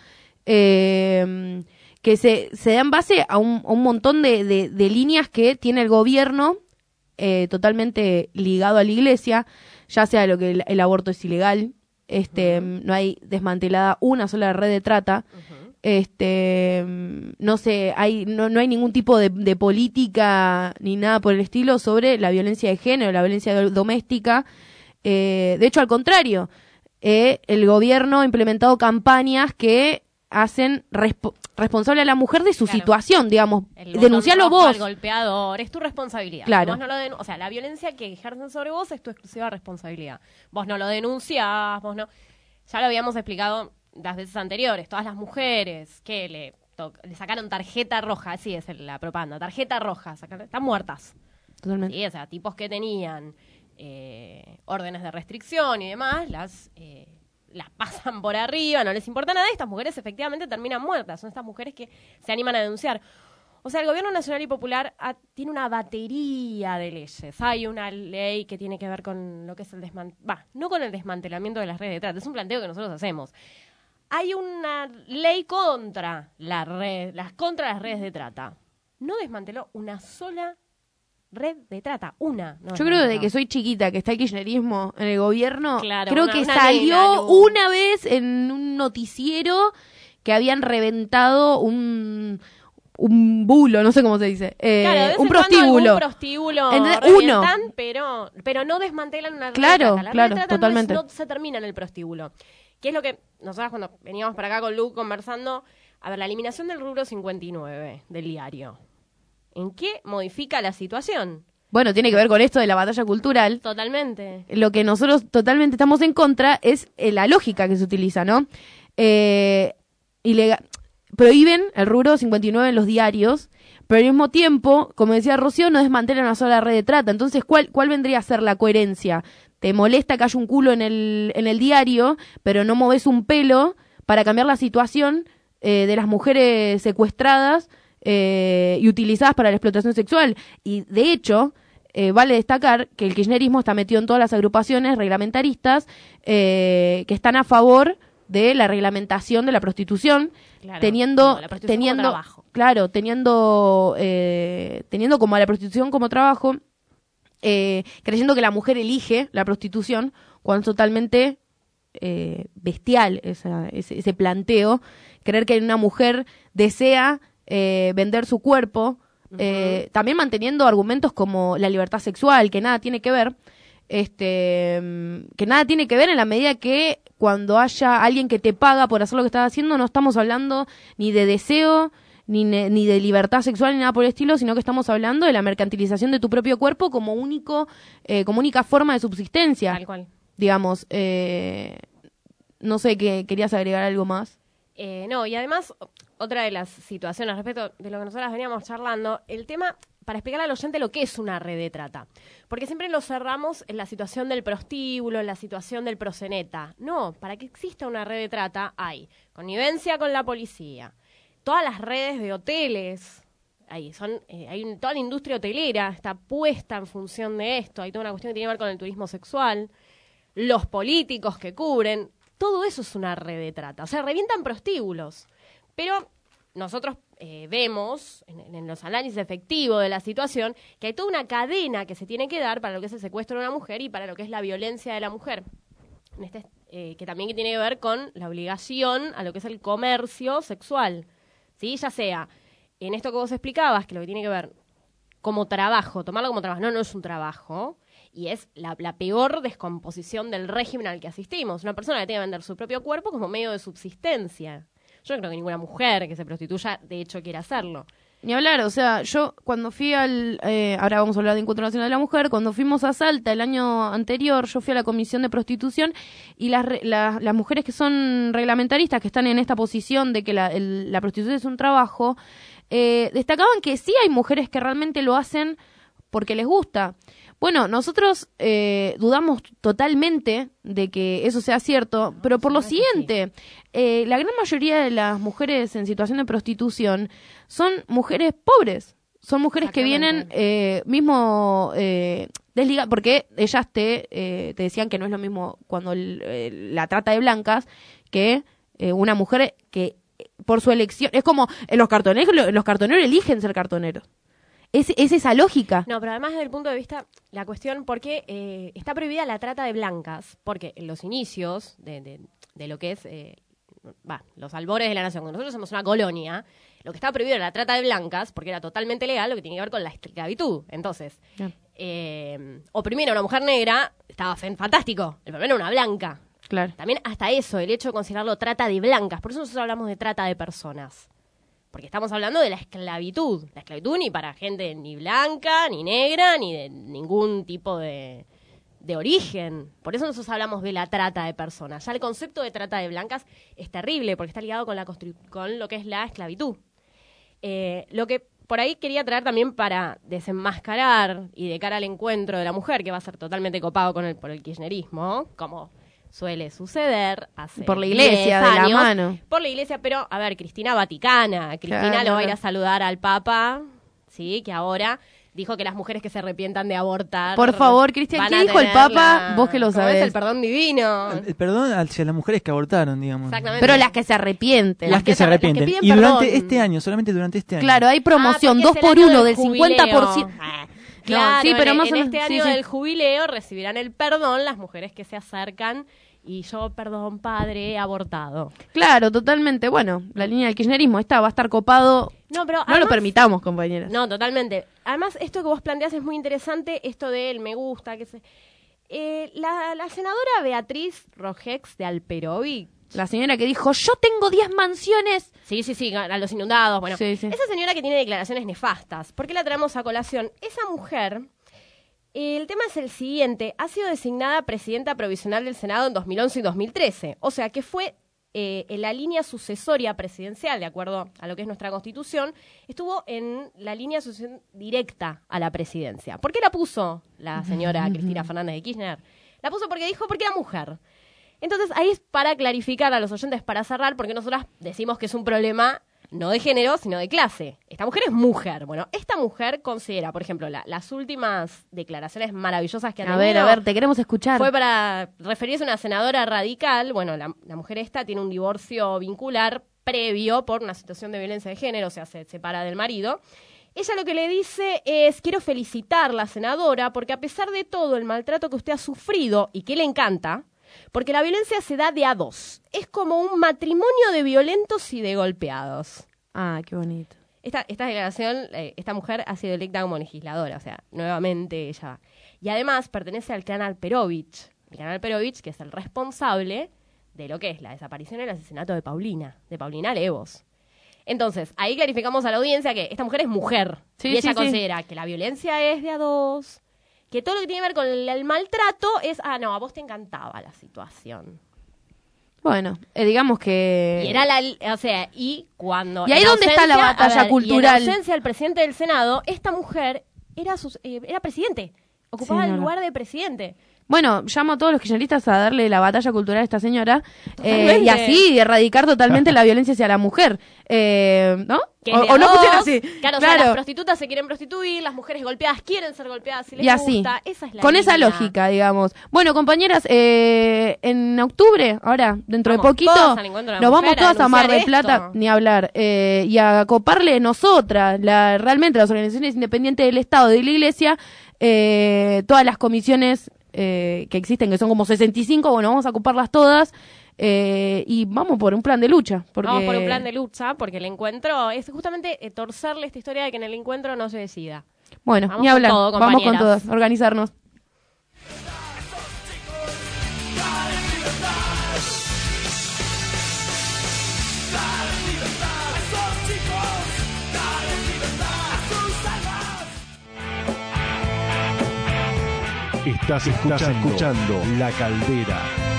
que se da en base a un montón de líneas que tiene el gobierno, totalmente ligado a la iglesia, ya sea lo que el aborto es ilegal, no hay desmantelada una sola red de trata, no sé, no hay ningún tipo de política ni nada por el estilo sobre la violencia de género, la violencia doméstica. De hecho, al contrario, el gobierno ha implementado campañas que hacen responsable a la mujer de su situación, digamos. Denuncialo vos. El golpeador, es tu responsabilidad. Claro. Vos no o sea, la violencia que ejercen sobre vos es tu exclusiva responsabilidad. Vos no lo denunciás, vos no... Ya lo habíamos explicado las veces anteriores. Todas las mujeres que le sacaron tarjeta roja, así es la propaganda, tarjeta roja, están muertas. Totalmente. Sí, o sea, tipos que tenían órdenes de restricción y demás, las pasan por arriba, no les importa nada, y estas mujeres efectivamente terminan muertas. Son estas mujeres que se animan a denunciar. O sea, el Gobierno Nacional y Popular tiene una batería de leyes. Hay una ley que tiene que ver con lo que es no con el desmantelamiento de las redes de trata, es un planteo que nosotros hacemos. Hay una ley contra las redes de trata. No desmanteló una sola red de trata, una. Yo creo desde que soy chiquita, que está el kirchnerismo en el gobierno, claro, creo que salió una vez en un noticiero que habían reventado un bulo, no sé cómo se dice, un prostíbulo. Un prostíbulo uno. Pero no desmantelan una red claro, de trata. La claro, red de trata totalmente. no se termina en el prostíbulo. ¿Qué es lo que nosotros cuando veníamos para acá con Lu conversando? A ver, la eliminación del rubro 59 del diario. ¿En qué modifica la situación? Bueno, tiene que ver con esto de la batalla cultural. Totalmente. Lo que nosotros totalmente estamos en contra es la lógica que se utiliza, ¿no? Prohíben el rubro 59 en los diarios, pero al mismo tiempo, como decía Rocío, no desmantelan una sola red de trata. Entonces, ¿cuál vendría a ser la coherencia? Te molesta que haya un culo en el diario, pero no moves un pelo para cambiar la situación de las mujeres secuestradas y utilizadas para la explotación sexual. Y de hecho, vale destacar que el kirchnerismo está metido en todas las agrupaciones reglamentaristas que están a favor de la reglamentación de la prostitución, claro, teniendo trabajo. Claro, teniendo como a la prostitución como trabajo, creyendo que la mujer elige la prostitución, cuando es totalmente bestial ese planteo, creer que una mujer desea vender su cuerpo, también manteniendo argumentos como la libertad sexual, que nada tiene que ver, que nada tiene que ver en la medida que cuando haya alguien que te paga por hacer lo que estás haciendo, no estamos hablando ni de deseo, ni de libertad sexual, ni nada por el estilo, sino que estamos hablando de la mercantilización de tu propio cuerpo como como única forma de subsistencia. Tal cual. Digamos, no sé, ¿querías agregar algo más? No, y además, otra de las situaciones respecto de lo que nosotras veníamos charlando, el tema, para explicarle al oyente lo que es una red de trata. Porque siempre lo cerramos en la situación del prostíbulo, en la situación del proxeneta. No, para que exista una red de trata hay connivencia con la policía, todas las redes de hoteles, toda la industria hotelera está puesta en función de esto, hay toda una cuestión que tiene que ver con el turismo sexual, los políticos que cubren, todo eso es una red de trata. O sea, revientan prostíbulos. Pero nosotros vemos en los análisis efectivos de la situación que hay toda una cadena que se tiene que dar para lo que es el secuestro de una mujer y para lo que es la violencia de la mujer. Que también tiene que ver con la obligación a lo que es el comercio sexual. ¿Sí? Ya sea en esto que vos explicabas, que lo que tiene que ver como trabajo, tomarlo como trabajo, no es un trabajo, y es la peor descomposición del régimen al que asistimos. Una persona que tiene que vender su propio cuerpo como medio de subsistencia. Yo no creo que ninguna mujer que se prostituya, de hecho, quiera hacerlo. Ni hablar, o sea, yo cuando fui ahora vamos a hablar de Encuentro Nacional de la Mujer, cuando fuimos a Salta el año anterior, yo fui a la Comisión de Prostitución y las mujeres que son reglamentaristas, que están en esta posición de que la prostitución es un trabajo, destacaban que sí hay mujeres que realmente lo hacen porque les gusta. Bueno, nosotros dudamos totalmente de que eso sea cierto, pero por lo siguiente, la gran mayoría de las mujeres en situación de prostitución son mujeres pobres, son mujeres que vienen desligadas, porque ellas te decían que no es lo mismo cuando la trata de blancas que una mujer que por su elección, es como los cartoneros eligen ser cartoneros. Es esa lógica. No, pero además desde el punto de vista, la cuestión, ¿por qué está prohibida la trata de blancas? Porque en los inicios de lo que es, los albores de la nación, cuando nosotros somos una colonia, lo que estaba prohibido era la trata de blancas, porque era totalmente legal, lo que tiene que ver con la esclavitud. Entonces, oprimir a una mujer negra estaba fantástico, el problema era una blanca. Claro. También hasta eso, el hecho de considerarlo trata de blancas. Por eso nosotros hablamos de trata de personas. Porque estamos hablando de la esclavitud. La esclavitud ni para gente ni blanca, ni negra, ni de ningún tipo de origen. Por eso nosotros hablamos de la trata de personas. Ya el concepto de trata de blancas es terrible porque está ligado con lo que es la esclavitud. Lo que por ahí quería traer también para desenmascarar y de cara al encuentro de la mujer, que va a ser totalmente copado por el kirchnerismo, como suele suceder hace por la iglesia, 10 de años, la mano. Por la iglesia, pero, a ver, Cristina Vaticana. Cristina Claro. lo va a ir a saludar al Papa, ¿sí? Que ahora dijo que las mujeres que se arrepientan de abortar... Por favor, Cristian, van ¿qué a dijo el tener Papa? Vos que lo ¿cómo sabés. es? El perdón divino. El perdón hacia las mujeres que abortaron, digamos. Exactamente. Pero las que se arrepienten. Las que se arrepienten. piden Y durante perdón. este año, solamente durante este año. Claro, hay promoción, porque 2 es el por año 1 del del jubileo. 50%. Claro, No, sí, pero más o en menos, este sí, año sí. del jubileo recibirán el perdón las mujeres que se acercan y yo, perdón, padre, he abortado. Claro, totalmente. Bueno, la línea del kirchnerismo va a estar copado. No, pero No además- lo permitamos, compañeras. No, totalmente. Además, esto que vos planteás es muy interesante, esto de él me gusta, que se... la senadora Beatriz Rojex de Alperovi. La señora que dijo, yo tengo 10 mansiones. Sí, a los inundados. Bueno, Sí, sí. esa señora que tiene declaraciones nefastas. ¿Por qué la traemos a colación? Esa mujer, el tema es el siguiente, ha sido designada presidenta provisional del Senado en 2011 y 2013. O sea, que fue en la línea sucesoria presidencial, de acuerdo a lo que es nuestra Constitución, estuvo en la línea sucesión directa a la presidencia. ¿Por qué la puso la señora Cristina Fernández de Kirchner? La puso porque era mujer. Entonces, ahí es para clarificar a los oyentes, para cerrar, porque nosotras decimos que es un problema no de género, sino de clase. Esta mujer es mujer. Bueno, esta mujer considera, por ejemplo, las últimas declaraciones maravillosas que han tenido. A ver, te queremos escuchar. Fue para referirse a una senadora radical. Bueno, la mujer esta tiene un divorcio vincular previo por una situación de violencia de género, o sea, se separa del marido. Ella lo que le dice es, quiero felicitarla, senadora, porque a pesar de todo el maltrato que usted ha sufrido y que le encanta, porque la violencia se da de a dos. Es como un matrimonio de violentos y de golpeados. Ah, qué bonito. Esta declaración, esta mujer ha sido electa como legisladora, o sea, nuevamente ella. Y además pertenece al clan Alperovich. El clan Alperovich, que es el responsable de lo que es la desaparición y el asesinato de Paulina Levos. Entonces, ahí clarificamos a la audiencia que esta mujer es mujer. Sí, y ella sí, considera que la violencia es de a dos, que todo lo que tiene que ver con el maltrato es, no, a vos te encantaba la situación. Bueno, digamos que... Y era y cuando... ¿Y ahí en dónde está la ausencia- batalla a ver, cultural? Y en ausencia del presidente del Senado, esta mujer era presidente, ocupaba Sí, el no, lugar de presidente. Bueno, llamo a todos los kirchneristas a darle la batalla cultural a esta señora Totalmente. y así erradicar totalmente la violencia hacia la mujer, ¿no? Que O es de no a funciona dos. así. Claro, o sea, las prostitutas se quieren prostituir, las mujeres golpeadas quieren ser golpeadas si les Y así, gusta. Esa es la con esa línea. lógica, digamos. Bueno, compañeras, en octubre, ahora, dentro Vamos de poquito, todas al encuentro de la nos mujer vamos todas a Mar del denunciar Plata, esto. ni hablar, y a coparle nosotras, realmente las organizaciones independientes del Estado y de la Iglesia, todas las comisiones que existen, que son como 65, bueno, vamos a ocuparlas todas, y vamos por un plan de lucha. Porque... Vamos por un plan de lucha, porque el encuentro es justamente torcerle esta historia de que en el encuentro no se decida. Bueno, Vamos ni con hablar, todo, vamos con compañeras. todas, organizarnos. Estás escuchando La Caldera.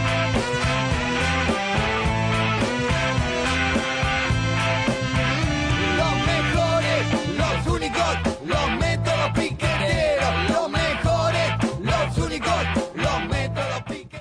Los mejores, los únicos, los métodos piqueteros. Los mejores, los únicos, los métodos piqueteros.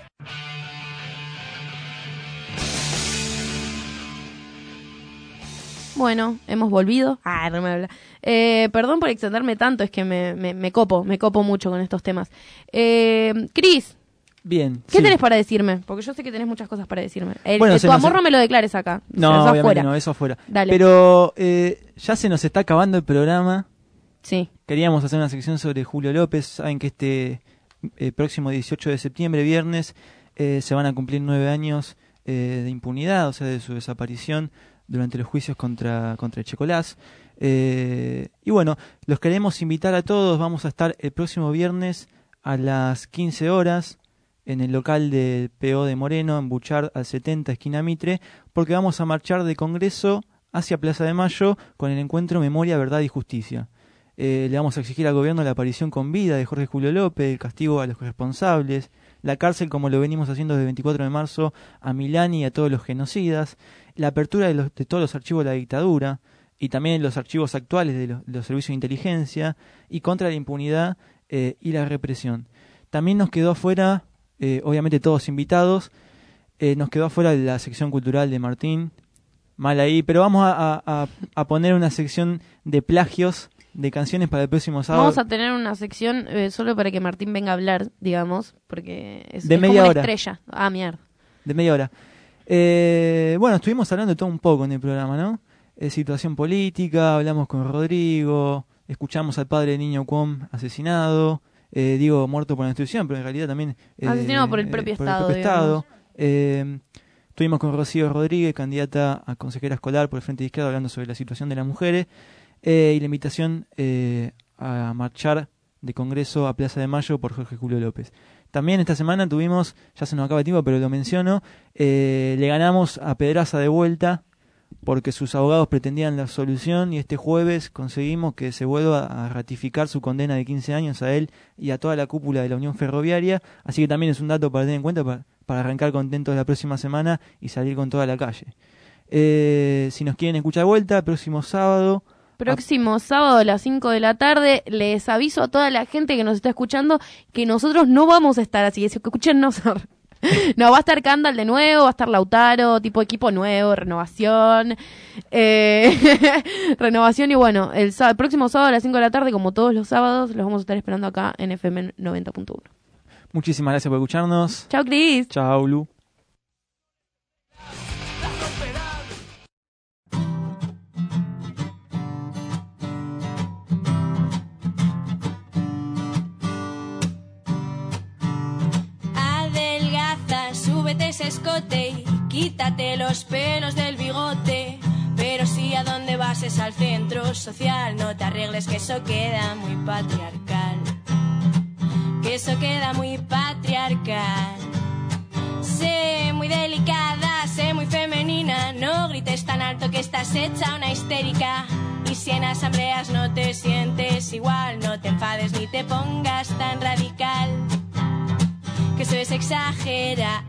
Bueno, hemos volvido. No me habla. Perdón por extenderme tanto, es que me copo mucho con estos temas. Cris, Bien. ¿qué sí. tenés para decirme? Porque yo sé que tenés muchas cosas para decirme. Bueno, Tu amor no me lo declares acá. No, Eso obviamente afuera. no, eso afuera. Dale. Pero ya se nos está acabando el programa. Sí. Queríamos hacer una sección sobre Julio López. Saben que este próximo 18 de septiembre, viernes, se van a cumplir 9 años de impunidad, o sea, de su desaparición durante los juicios contra Checolás. Y bueno, los queremos invitar a todos. Vamos a estar el próximo viernes a las 15 horas en el local del PO de Moreno, en Buchard al 70, esquina Mitre, porque vamos a marchar de Congreso hacia Plaza de Mayo con el encuentro Memoria, Verdad y Justicia. Le vamos a exigir al gobierno la aparición con vida de Jorge Julio López, el castigo a los responsables, la cárcel como lo venimos haciendo desde el 24 de marzo a Milani y a todos los genocidas, la apertura de todos los archivos de la dictadura y también los archivos actuales de los servicios de inteligencia y contra la impunidad y la represión. También nos quedó afuera, obviamente todos invitados, nos quedó afuera la sección cultural de Martín, mal ahí, pero vamos a poner una sección de plagios de canciones para el próximo sábado. Vamos a tener una sección solo para que Martín venga a hablar, digamos, porque es de media como hora. Una estrella. Ah, mierda. De media hora. Bueno, estuvimos hablando de todo un poco en el programa, ¿no? Situación política, hablamos con Rodrigo, escuchamos al padre de Niño Cuom asesinado, digo muerto por la institución, pero en realidad también asesinado por el propio Estado. Estuvimos con Rocío Rodríguez, candidata a consejera escolar por el Frente de Izquierda, hablando sobre la situación de las mujeres y la invitación a marchar de Congreso a Plaza de Mayo por Jorge Julio López. También esta semana tuvimos, ya se nos acaba el tiempo, pero lo menciono, le ganamos a Pedraza de vuelta porque sus abogados pretendían la absolución y este jueves conseguimos que se vuelva a ratificar su condena de 15 años a él y a toda la cúpula de la Unión Ferroviaria, así que también es un dato para tener en cuenta para arrancar contentos la próxima semana y salir con toda la calle. Si nos quieren escuchar de vuelta, el próximo sábado a las 5 de la tarde, les aviso a toda la gente que nos está escuchando que nosotros no vamos a estar, así que si escuchennos... No, va a estar Candal de nuevo, va a estar Lautaro, tipo equipo nuevo, renovación. Renovación y bueno, el próximo sábado a las 5 de la tarde, como todos los sábados, los vamos a estar esperando acá en FM 90.1. Muchísimas gracias por escucharnos. Chao, Cris. Chao, Lu. Súbete ese escote y quítate los pelos del bigote. Pero si a dónde vas es al centro social, no te arregles que eso queda muy patriarcal. Que eso queda muy patriarcal. Sé muy delicada, sé muy femenina, no grites tan alto que estás hecha una histérica. Y si en asambleas no te sientes igual, no te enfades ni te pongas tan radical. Que eso es exagerar.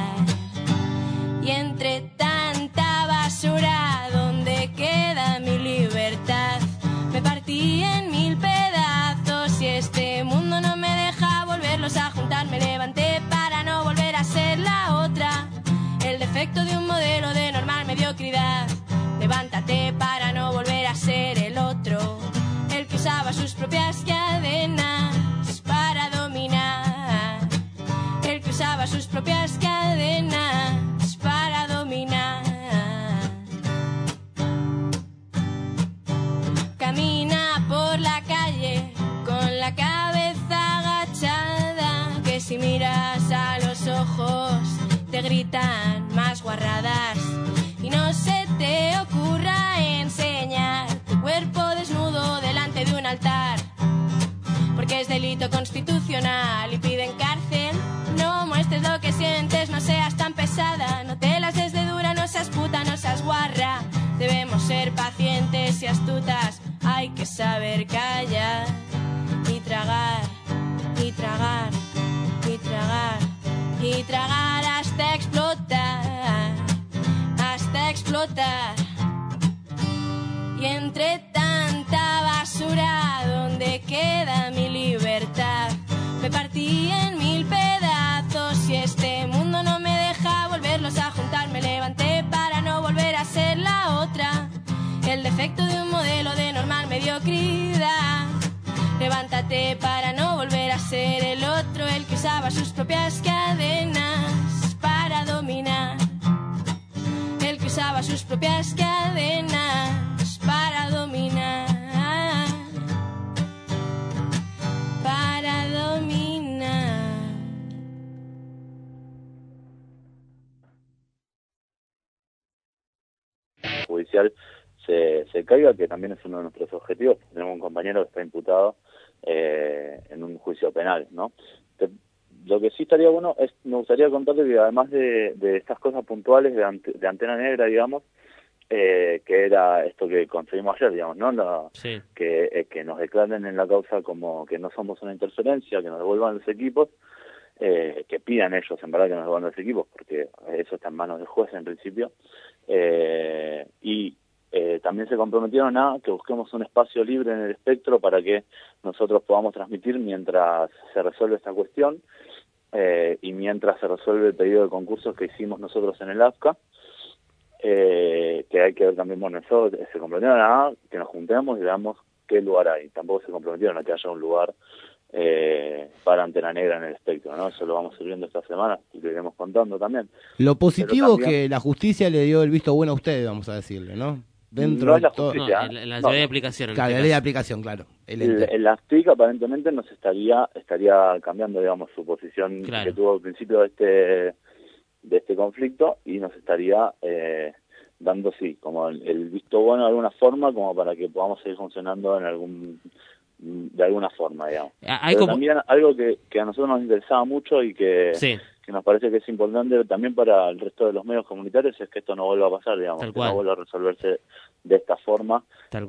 Y entre tanta basura, ¿dónde queda mi libertad? Me partí en 1000 pedazos y este mundo no me deja volverlos a juntar. Me levanté para no volver a ser la otra, el defecto de un modelo de normal mediocridad. Levántate para no volver a ser el otro, el que usaba sus propias cadenas para dominar. El que usaba sus propias cadenas para dominar. Camina por la calle con la cabeza agachada, que si miras a los ojos te gritan más guarradas. Y no se te ocurra enseñar tu cuerpo desnudo delante de un altar, porque es delito constitucional y piden cárcel. No muestres lo que sientes, no seas tan pesada, no te las des de dura, no seas puta, no seas guarra. Debemos ser pacientes y astutas, hay que saber callar y tragar, y tragar, y tragar, y tragar hasta explotar, hasta explotar. Y entre tanta basura, ¿dónde queda mi libertad? Me partí en 1000 pedazos y este mundo no me deja volverlos a juntar. Me levanté para no volver a ser la otra, el defecto de un modelo de normal mediocridad. Levántate para no volver a ser el otro, el que usaba sus propias cadenas para dominar. El que usaba sus propias cadenas para dominar. Para dominar. Judicial se caiga, que también es uno de nuestros objetivos. Tenemos un compañero que está imputado en un juicio penal, ¿no? Lo que sí estaría bueno me gustaría contarte que además de estas cosas puntuales de Antena Negra, digamos, que era esto que conseguimos ayer, digamos, ¿no? Que nos declaren en la causa como que no somos una interferencia, que nos devuelvan los equipos, que pidan ellos en verdad que nos devuelvan los equipos, porque eso está en manos del juez en principio, y también se comprometieron a que busquemos un espacio libre en el espectro para que nosotros podamos transmitir mientras se resuelve esta cuestión y mientras se resuelve el pedido de concursos que hicimos nosotros en el AFCA, que hay que ver también, bueno, eso se comprometieron a que nos juntemos y veamos qué lugar hay. Tampoco se comprometieron a que haya un lugar para Antena Negra en el espectro, ¿no? Eso lo vamos a ir viendo esta semana y lo iremos contando también. Lo positivo también, que la justicia le dio el visto bueno a ustedes, vamos a decirle, ¿no? Dentro no es la de todo. justicia. La ley de aplicación. Claro, la ley de aplicación, claro. La TIC aparentemente nos estaría cambiando, digamos, su posición que tuvo al principio de este conflicto y nos estaría dando, sí, como el visto bueno de alguna forma, como para que podamos seguir funcionando de alguna forma, digamos. Pero también algo que a nosotros nos interesaba mucho y que nos parece que es importante también para el resto de los medios comunitarios es que esto no vuelva a pasar, digamos, que no vuelva a resolverse de esta forma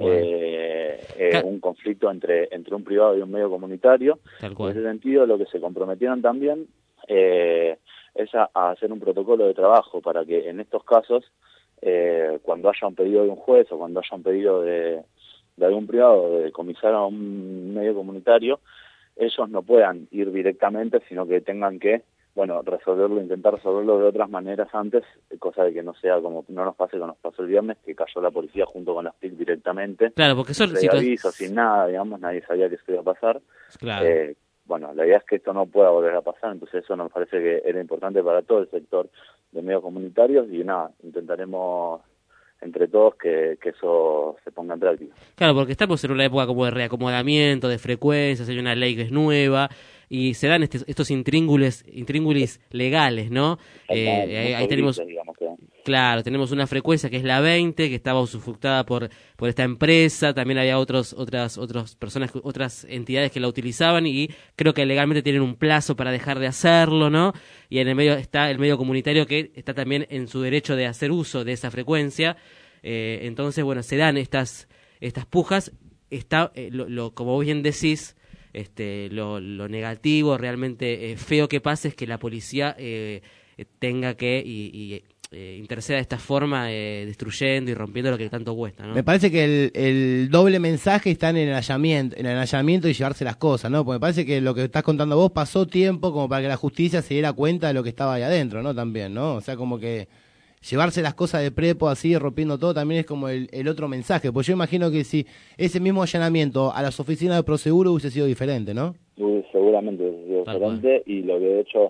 un conflicto entre un privado y un medio comunitario. En ese sentido, lo que se comprometieron también es a hacer un protocolo de trabajo para que en estos casos, cuando haya un pedido de un juez o cuando haya un pedido de algún privado de comisar a un medio comunitario, ellos no puedan ir directamente, sino que tengan que, bueno, intentar resolverlo de otras maneras antes, cosa de que no sea como no nos pase como nos pasó el viernes, que cayó la policía junto con las TIC directamente. Claro, porque son sin aviso, sin nada, digamos, nadie sabía que esto iba a pasar. Claro. Bueno, la idea es que esto no pueda volver a pasar, entonces eso nos parece que era importante para todo el sector de medios comunitarios y nada, intentaremos entre todos que eso se ponga en práctica. Claro, porque estamos en una época como de reacomodamiento, de frecuencias, hay una ley que es nueva y se dan estos intríngulis legales, ¿no? Ahí tenemos, claro, tenemos una frecuencia que es la 20, que estaba usufructada por esta empresa, también había otras personas, otras entidades que la utilizaban y creo que legalmente tienen un plazo para dejar de hacerlo, ¿no? Y en el medio está el medio comunitario que está también en su derecho de hacer uso de esa frecuencia. Entonces, bueno, se dan estas pujas, como vos bien decís, lo negativo, realmente feo que pase es que la policía tenga que interceda de esta forma, destruyendo y rompiendo lo que tanto cuesta, ¿no? Me parece que el doble mensaje está en el allanamiento y llevarse las cosas, ¿no? Porque me parece que lo que estás contando vos pasó tiempo como para que la justicia se diera cuenta de lo que estaba ahí adentro, ¿no? También, ¿no? O sea, como que llevarse las cosas de prepo así, rompiendo todo, también es como el otro mensaje. Pues yo imagino que si ese mismo allanamiento a las oficinas de Proseguro hubiese sido diferente, ¿no? Seguramente hubiese sido diferente y lo que de hecho,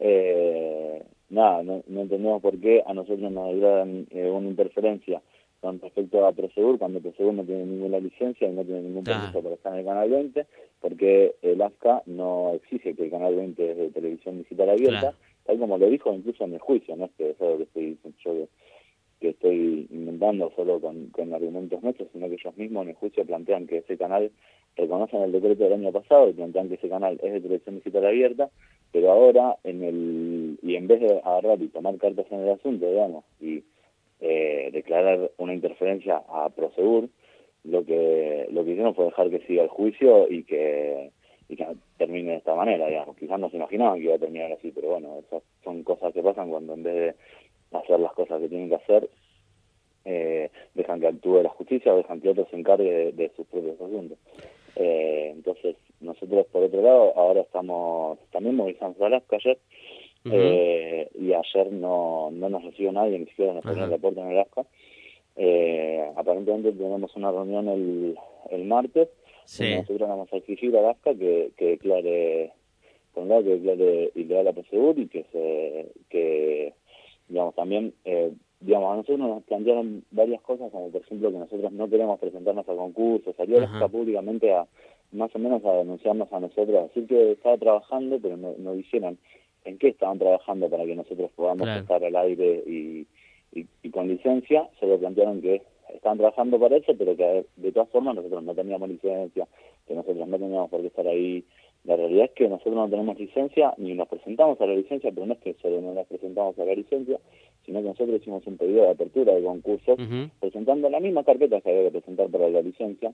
no entendemos por qué a nosotros nos dan una interferencia con respecto a Prosegur, cuando Prosegur no tiene ninguna licencia y no tiene ningún permiso para estar en el Canal 20, porque el AFCA no exige que el Canal 20 es de televisión digital abierta, tal como lo dijo incluso en el juicio, no es que es algo que estoy inventando solo con argumentos nuestros, sino que ellos mismos en el juicio plantean que ese canal, reconocen el decreto del año pasado y plantean que ese canal es de televisión digital abierta, pero ahora en vez de agarrar y tomar cartas en el asunto, digamos, y declarar una interferencia a Prosegur, lo que hicieron fue dejar que siga el juicio y que termine de esta manera, digamos. Quizás no se imaginaban que iba a terminar así, pero bueno, esas son cosas que pasan cuando en vez de hacer las cosas que tienen que hacer, dejan que actúe la justicia o dejan que otros se encargue de sus propios asuntos. Entonces, nosotros por otro lado, ahora estamos también movilizando a las calles, y ayer no nos recibió nadie, ni siquiera nos abrió la puerta en el AFCA. Aparentemente tenemos una reunión el martes, donde nosotros vamos a exigir al AFCA que declare ilegal a Prosegur y que digamos, también, a nosotros nos plantearon varias cosas, como por ejemplo que nosotros no queremos presentarnos a concursos, salió el AFCA públicamente más o menos a denunciarnos a nosotros, a decir que estaba trabajando, pero no dijeron en qué estaban trabajando para que nosotros podamos estar al aire y con licencia. Se lo plantearon que estaban trabajando para eso, pero que de todas formas nosotros no teníamos licencia, que nosotros no teníamos por qué estar ahí La realidad es que nosotros no tenemos licencia, ni nos presentamos a la licencia, pero no es que solo no nos presentamos a la licencia, sino que nosotros hicimos un pedido de apertura de concursos, presentando la misma carpeta que había que presentar para la licencia,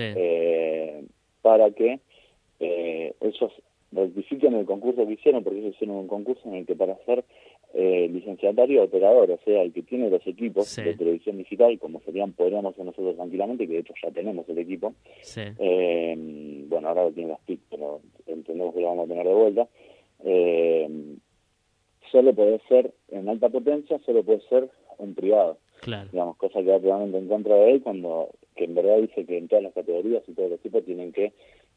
para que ellos rectifiquen el concurso que hicieron, porque ellos hicieron un concurso en el que para ser licenciatario operador, o sea, el que tiene los equipos de televisión digital, como podríamos ser nosotros tranquilamente, que de hecho ya tenemos el equipo, bueno, ahora lo tiene las TIC, pero entendemos que lo vamos a tener de vuelta, solo puede ser, en alta potencia, solo puede ser un privado. Claro. Digamos, cosa que va totalmente en contra de él, que en verdad dice que en todas las categorías y todos los tipos tienen que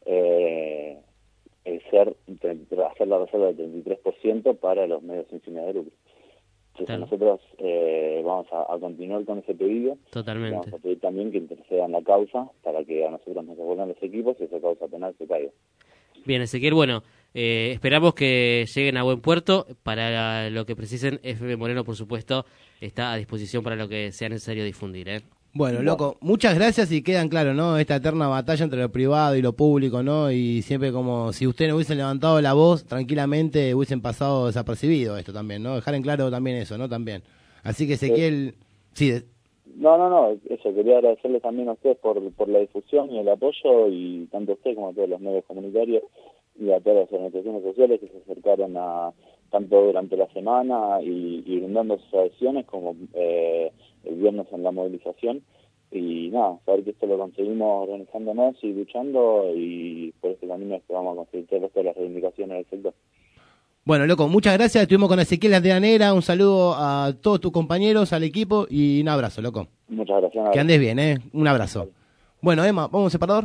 hacer la reserva del 33% para los medios sin fines de lucro. Entonces nosotros vamos a continuar con ese pedido. Totalmente. Vamos a pedir también que intercedan la causa para que a nosotros nos devuelvan los equipos y esa causa penal se caiga. Bien, Ezequiel, bueno, esperamos que lleguen a buen puerto. Para lo que precisen, FM Moreno, por supuesto, está a disposición para lo que sea necesario difundir, ¿eh? Bueno, loco, muchas gracias y quedan claro, ¿no? Esta eterna batalla entre lo privado y lo público, ¿no? Y siempre como si ustedes no hubiesen levantado la voz, tranquilamente hubiesen pasado desapercibido esto también, ¿no? Dejar en claro también eso, ¿no? También. Así que Ezequiel, No, eso, quería agradecerles también a ustedes por la difusión y el apoyo, y tanto a ustedes como a todos los medios comunitarios y a todas las organizaciones sociales que se acercaron tanto durante la semana y brindando sus adhesiones como el viernes en la movilización. Y nada, saber que esto lo conseguimos organizándonos y luchando, y por este camino es que vamos a conseguir todo el resto de las reivindicaciones del sector. Bueno, loco, muchas gracias. Estuvimos con Ezequiel Andeanera. Un saludo a todos tus compañeros, al equipo, y un abrazo, loco. Muchas gracias. Que andes bien, Un abrazo. Bueno, Emma, ¿vamos a un separador?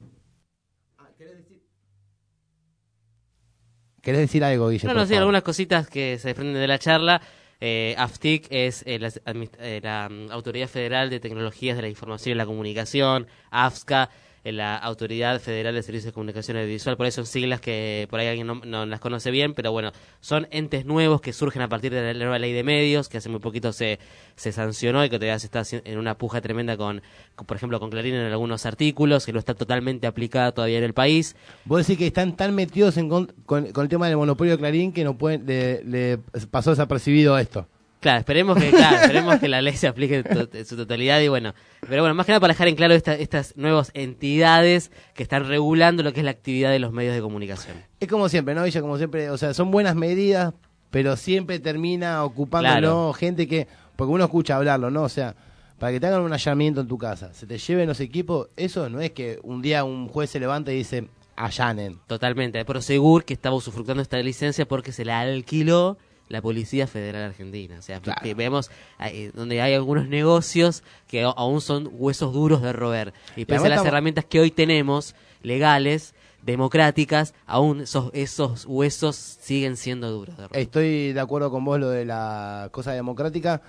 ¿Querés decir algo, Guille? No, sí, algunas cositas que se desprenden de la charla. AFTIC es la Autoridad Federal de Tecnologías de la Información y la Comunicación, AFSCA, la Autoridad Federal de Servicios de Comunicación Audiovisual. Por ahí son siglas que por ahí alguien no las conoce bien, pero bueno, son entes nuevos que surgen a partir de la nueva ley de medios, que hace muy poquito se sancionó y que todavía se está en una puja tremenda con, por ejemplo, con Clarín en algunos artículos, que no está totalmente aplicada todavía en el país. Vos decís que están tan metidos con el tema del monopolio de Clarín que no pueden le pasó desapercibido esto. Claro, esperemos que la ley se aplique en su totalidad, y bueno, pero bueno, más que nada para dejar en claro estas nuevas entidades que están regulando lo que es la actividad de los medios de comunicación. Es como siempre, ¿no, Villa? Como siempre, o sea, son buenas medidas, pero siempre termina ocupando gente que, porque uno escucha hablarlo, ¿no? O sea, para que te hagan un allanamiento en tu casa, se te lleven los equipos, eso no es que un día un juez se levanta y dice, allanen. Totalmente, Prosegur que estaba usufructando esta licencia porque se la alquiló la Policía Federal Argentina. O sea, vemos donde hay algunos negocios que aún son huesos duros de roer. Y pese a las herramientas que hoy tenemos, legales, democráticas, aún esos huesos siguen siendo duros de roer. Estoy de acuerdo con vos lo de la cosa democrática.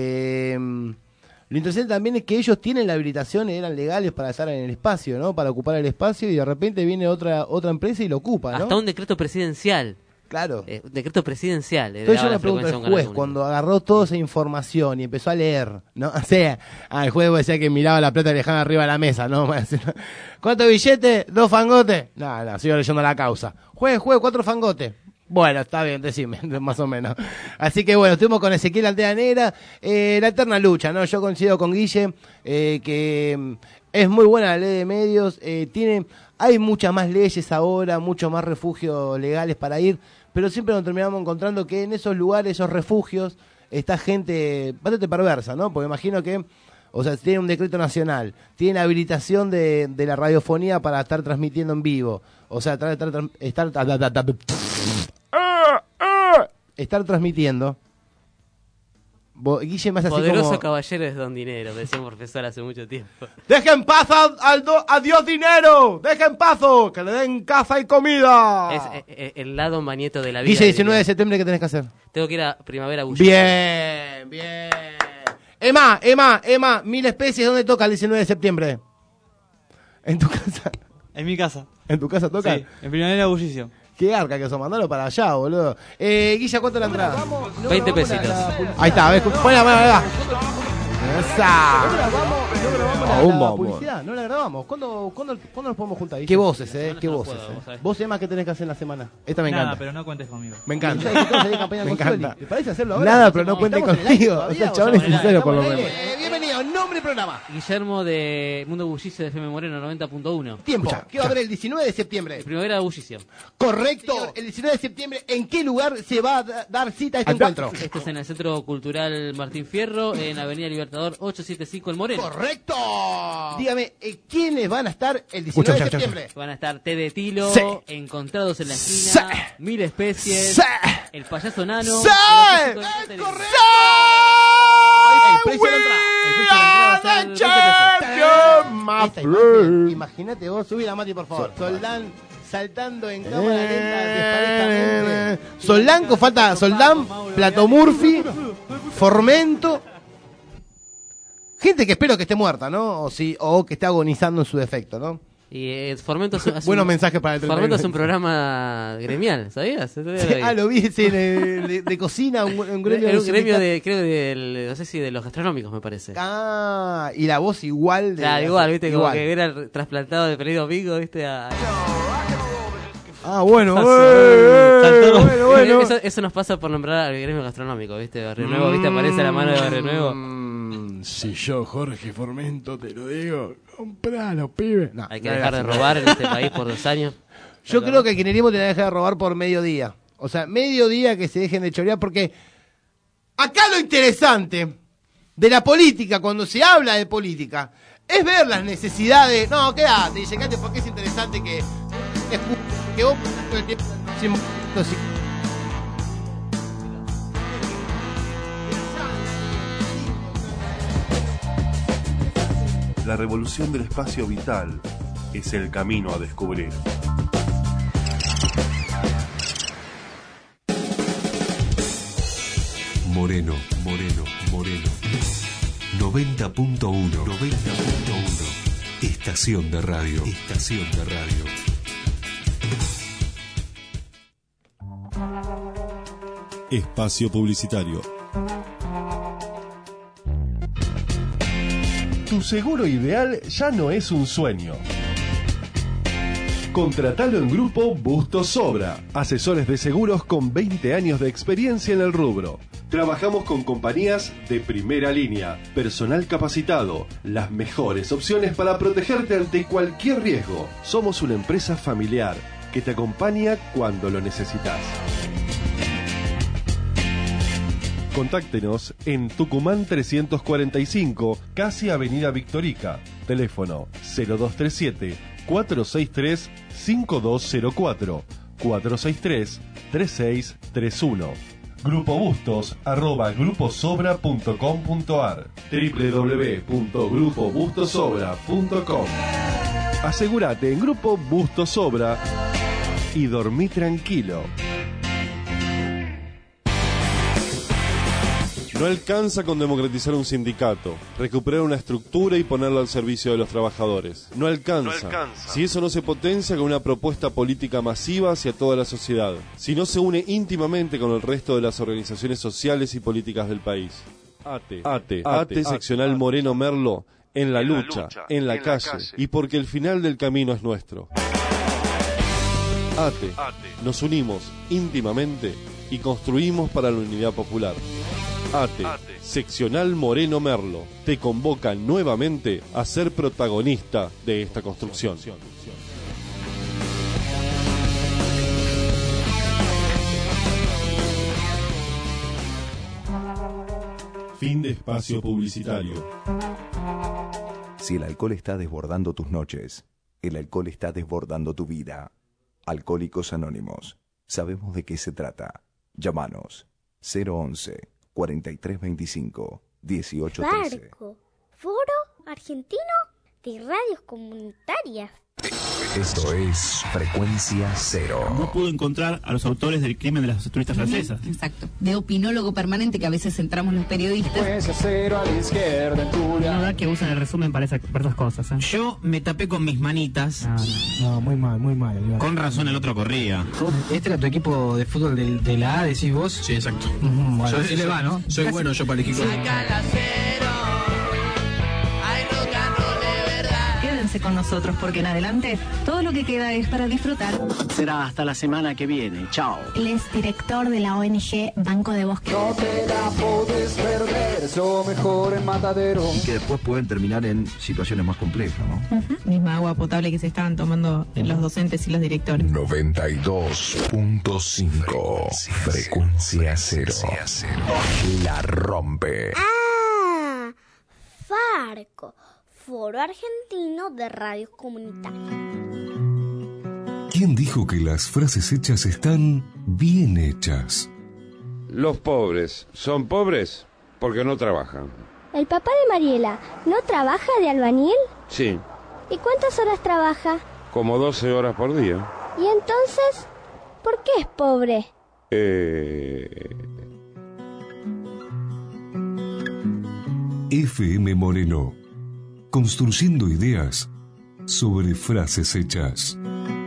Lo interesante también es que ellos tienen la habilitación, eran legales para estar en el espacio, ¿no? Para ocupar el espacio, y de repente viene otra empresa y lo ocupa, ¿no? Hasta un decreto presidencial. Claro. Un decreto presidencial. Entonces yo me pregunto, el juez, cuando agarró toda esa información y empezó a leer, ¿no? O sea, el juez decía que miraba la plata y dejaba arriba de la mesa, ¿no? ¿Cuántos billetes? 2 fangotes. No, sigo leyendo la causa. Juez, 4 fangotes. Bueno, está bien, decime, más o menos. Así que bueno, estuvimos con Ezequiel Andeanera, la eterna lucha, ¿no? Yo coincido con Guille, que es muy buena la ley de medios, hay muchas más leyes ahora, muchos más refugios legales para ir, pero siempre nos terminamos encontrando que en esos lugares, esos refugios, está gente bastante perversa, ¿no? Porque imagino que, o sea, tiene un decreto nacional, tiene la habilitación de la radiofonía para estar transmitiendo en vivo, o sea, estar transmitiendo. Guille me hace así Poderoso como... caballero es don dinero, decía un profesor hace mucho tiempo. ¡Deja en paz a Dios dinero! ¡Deja en paz! ¡Que le den casa y comida! Es el lado manieto de la vida. Guille, 19 de septiembre, ¿qué tenés que hacer? Tengo que ir a Primavera Bullicio. Bien. Emma, 1000 especies, ¿dónde toca el 19 de septiembre? ¿En tu casa? En mi casa. ¿En tu casa toca? Sí, en Primavera Bullicio. Qué arca que eso, mandalo para allá, boludo. Guilla, ¿cuánto la entrada? 20 pesitos. Ahí está, ¿ves? Ponla, esa. No grabamos la publicidad, no la grabamos. ¿Cuándo nos podemos juntar? ¿Qué voces, qué voces? ¿Vos, Emma, qué tenés que hacer en la semana? Esta me encanta. Nada, pero no cuentes conmigo. Me encanta. Me encanta. ¿Te parece hacerlo ahora? Nada, pero no cuenten conmigo. O sea, chabón es sincero por lo menos. Bienvenido, nombre del programa. Guillermo de Mundo Bullicio de FM Moreno 90.1. Tiempo. ¿Qué va a haber el 19 de septiembre? Primavera de Bullicio. Correcto. Señor, el 19 de septiembre, ¿en qué lugar se va a dar cita a este encuentro? Este es en el Centro Cultural Martín Fierro, en Avenida Libertador 875 El Moreno. ¡Correcto! Dígame, ¿quiénes van a estar el 19 de septiembre? Van a estar Té de Tilo, Sí. Encontrados en la Esquina, Mil Especies, Sí. El Payaso Nano. ¡Sí! ¡Es correcto! El precio de la entrada. Imagínate vos, subí la Mati, por favor. Soldán saltando en cámara lenta desparejamente. Soldanco, falta Soldán, Plato Murphy, Formento. Gente que espero que esté muerta, ¿no? O que esté agonizando en su defecto, ¿no? Y Formento buenos mensajes para el 31. Formento es un programa gremial, ¿sabías? Sí, lo vi, sí, de cocina, un gremio. Era un gremio no sé si de los gastronómicos, me parece. Ah, y la voz igual. Claro, igual, viste, como que era trasplantado de Pedido Pico, viste, bueno. Eso nos pasa por nombrar al gremio gastronómico, viste, Barrio Nuevo, viste, aparece la mano de Barrio Nuevo. Si yo, Jorge Formento, te lo digo, compralo, pibe. No, hay que dejar de robar en este país por 2 años. Yo creo que el kirchnerismo tiene que dejar de robar por mediodía. O sea, mediodía que se dejen de chorear, porque acá lo interesante de la política, cuando se habla de política, es ver las necesidades. No, quédate, llegate, porque es interesante que vos todo el tiempo. La revolución del espacio vital es el camino a descubrir. Moreno. 90.1. Estación de radio. Espacio publicitario. Tu seguro ideal ya no es un sueño. Contratalo en Grupo Bustos Sobra, asesores de seguros con 20 años de experiencia en el rubro. Trabajamos con compañías de primera línea, personal capacitado, las mejores opciones para protegerte ante cualquier riesgo. Somos una empresa familiar que te acompaña cuando lo necesitas. Contáctenos en Tucumán 345, casi Avenida Victorica. Teléfono 0237-463-5204, 463-3631. grupobustos@gruposobra.com.ar, www.grupobustosobra.com. Asegúrate en Grupo Bustos Sobra y dormí tranquilo. No alcanza con democratizar un sindicato, recuperar una estructura y ponerlo al servicio de los trabajadores. No alcanza. Si eso no se potencia con una propuesta política masiva hacia toda la sociedad. Si no se une íntimamente con el resto de las organizaciones sociales y políticas del país. ATE seccional Moreno Merlo, en la lucha, en la calle, y porque el final del camino es nuestro. ATE, nos unimos íntimamente y construimos para la unidad popular. ATE, seccional Moreno Merlo, te convoca nuevamente a ser protagonista de esta construcción. Fin de espacio publicitario. Si el alcohol está desbordando tus noches, el alcohol está desbordando tu vida. Alcohólicos Anónimos. Sabemos de qué se trata. Llámanos 011 4325 1813. Barco, Foro Argentino de Radios Comunitarias. Esto es Frecuencia Cero. No pudo encontrar a los autores del crimen de las turistas francesas. Exacto. De opinólogo permanente que a veces entramos los periodistas. Frecuencia Cero a la izquierda, en Turia. No da que usan el resumen para esas cosas. Yo me tapé con mis manitas. No, muy mal, muy mal. Con razón el otro corría. ¿Este era tu equipo de fútbol de la A, decís vos? Sí, exacto. Bueno, sí le va, ¿no? Soy bueno yo para el equipo. Saca la cero, hay rock quédense con nosotros porque en adelante todo lo que queda es para disfrutar. Será hasta la semana que viene. Chao. Él es director de la ONG Banco de Bosque. No te la podés perder, es lo mejor en Matadero. Que después pueden terminar en situaciones más complejas, ¿no? Misma agua potable que se estaban tomando los docentes y los directores. 92.5 Frecuencia cero. La rompe. ¡Ah! Farco, Foro Argentino de Radios Comunitarias. ¿Quién dijo que las frases hechas están bien hechas? Los pobres son pobres porque no trabajan. ¿El papá de Mariela no trabaja de albañil? Sí, ¿Y cuántas horas trabaja? como 12 horas por día. ¿Y entonces por qué es pobre? FM Moreno, construyendo ideas sobre frases hechas.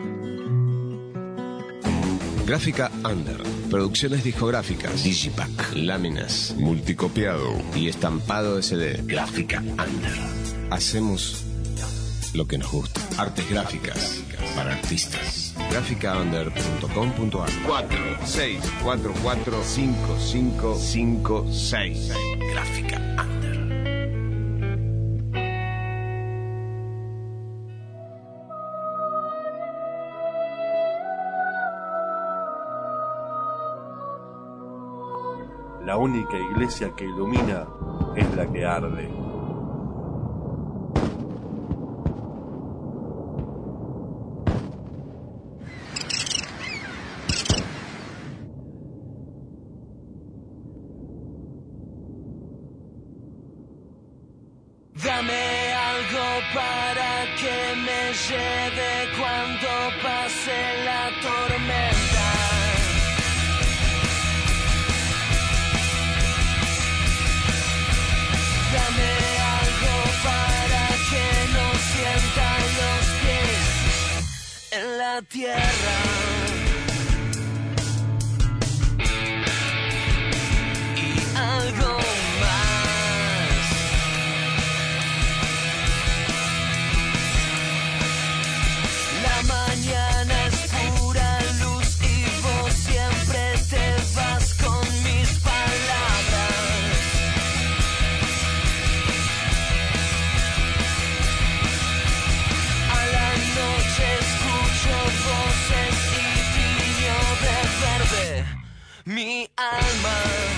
Gráfica Under, producciones discográficas, Digipack, láminas, multicopiado y estampado de CD. Gráfica Under. Hacemos lo que nos gusta. Artes gráficas para artistas. Gráficaunder.com.ar 46445556. Gráfica Under. La única iglesia que ilumina es la que arde. Dame algo para que me lleve cuando pase la tormenta. Dame algo para que no sienta los pies en la tierra. Y algo más. La mañana es pura luz y vos siempre te vas con mis palabras. A la noche escucho voces y tiño de verde mi alma.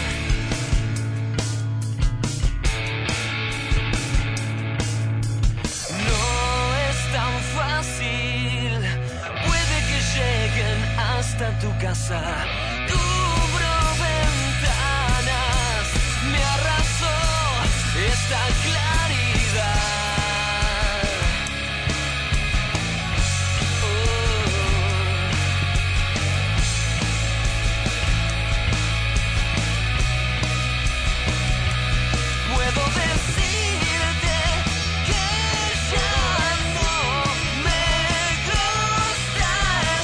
No es tan fácil, puede que lleguen hasta tu casa. Cubro ventanas, me arrasó esta claridad. Puedo decirte que ya no me gusta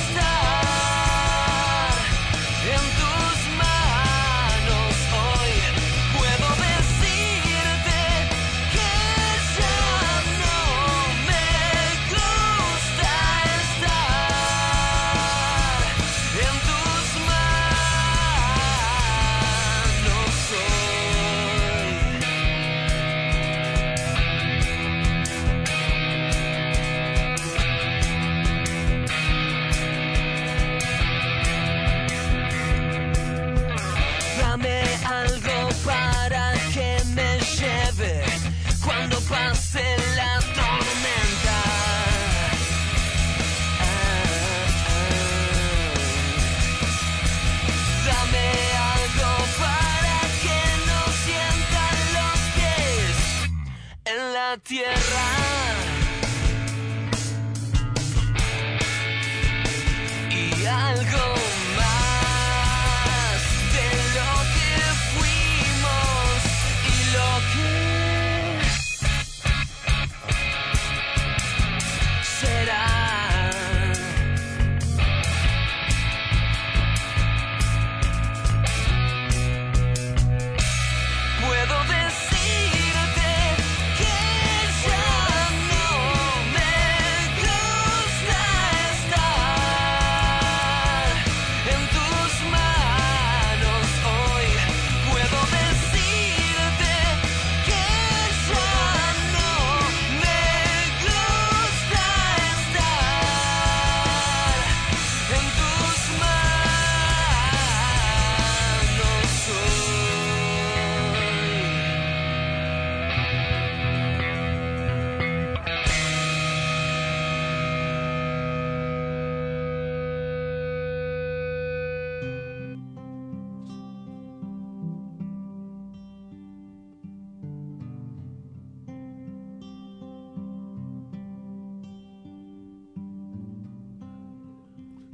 estar en tus manos hoy. Puedo decirte que ya no me gusta estar en tus manos hoy. Dame algo para que me lleve cuando pase la tormenta. Dame algo para que no sientan los pies en la tierra. Y algo más de lo que fuimos y lo que será. Puedo decirte que ya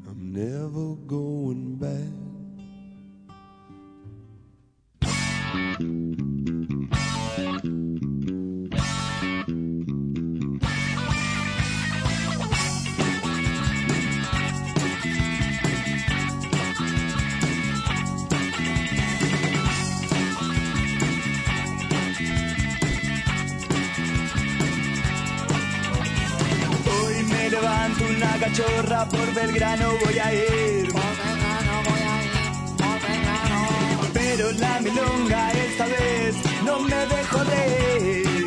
I'm never going back. Levanto una cachorra, por Belgrano voy a ir. Pero la milonga esta vez no me dejó de ir.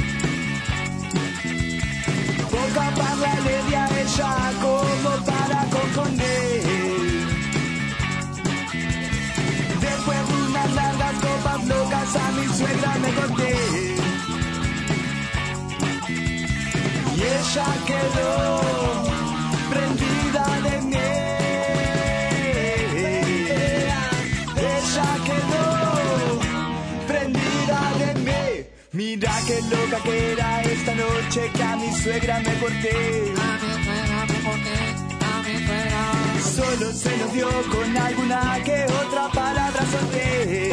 Poca parla le di a ella como para confundir. Después de unas largas copas locas a mi suegra me conté. Y ella quedó prendida de mí. Ella quedó prendida de mí. Mira qué loca que era esta noche que a mi suegra me corté. Solo se nos dio con alguna que otra palabra solté.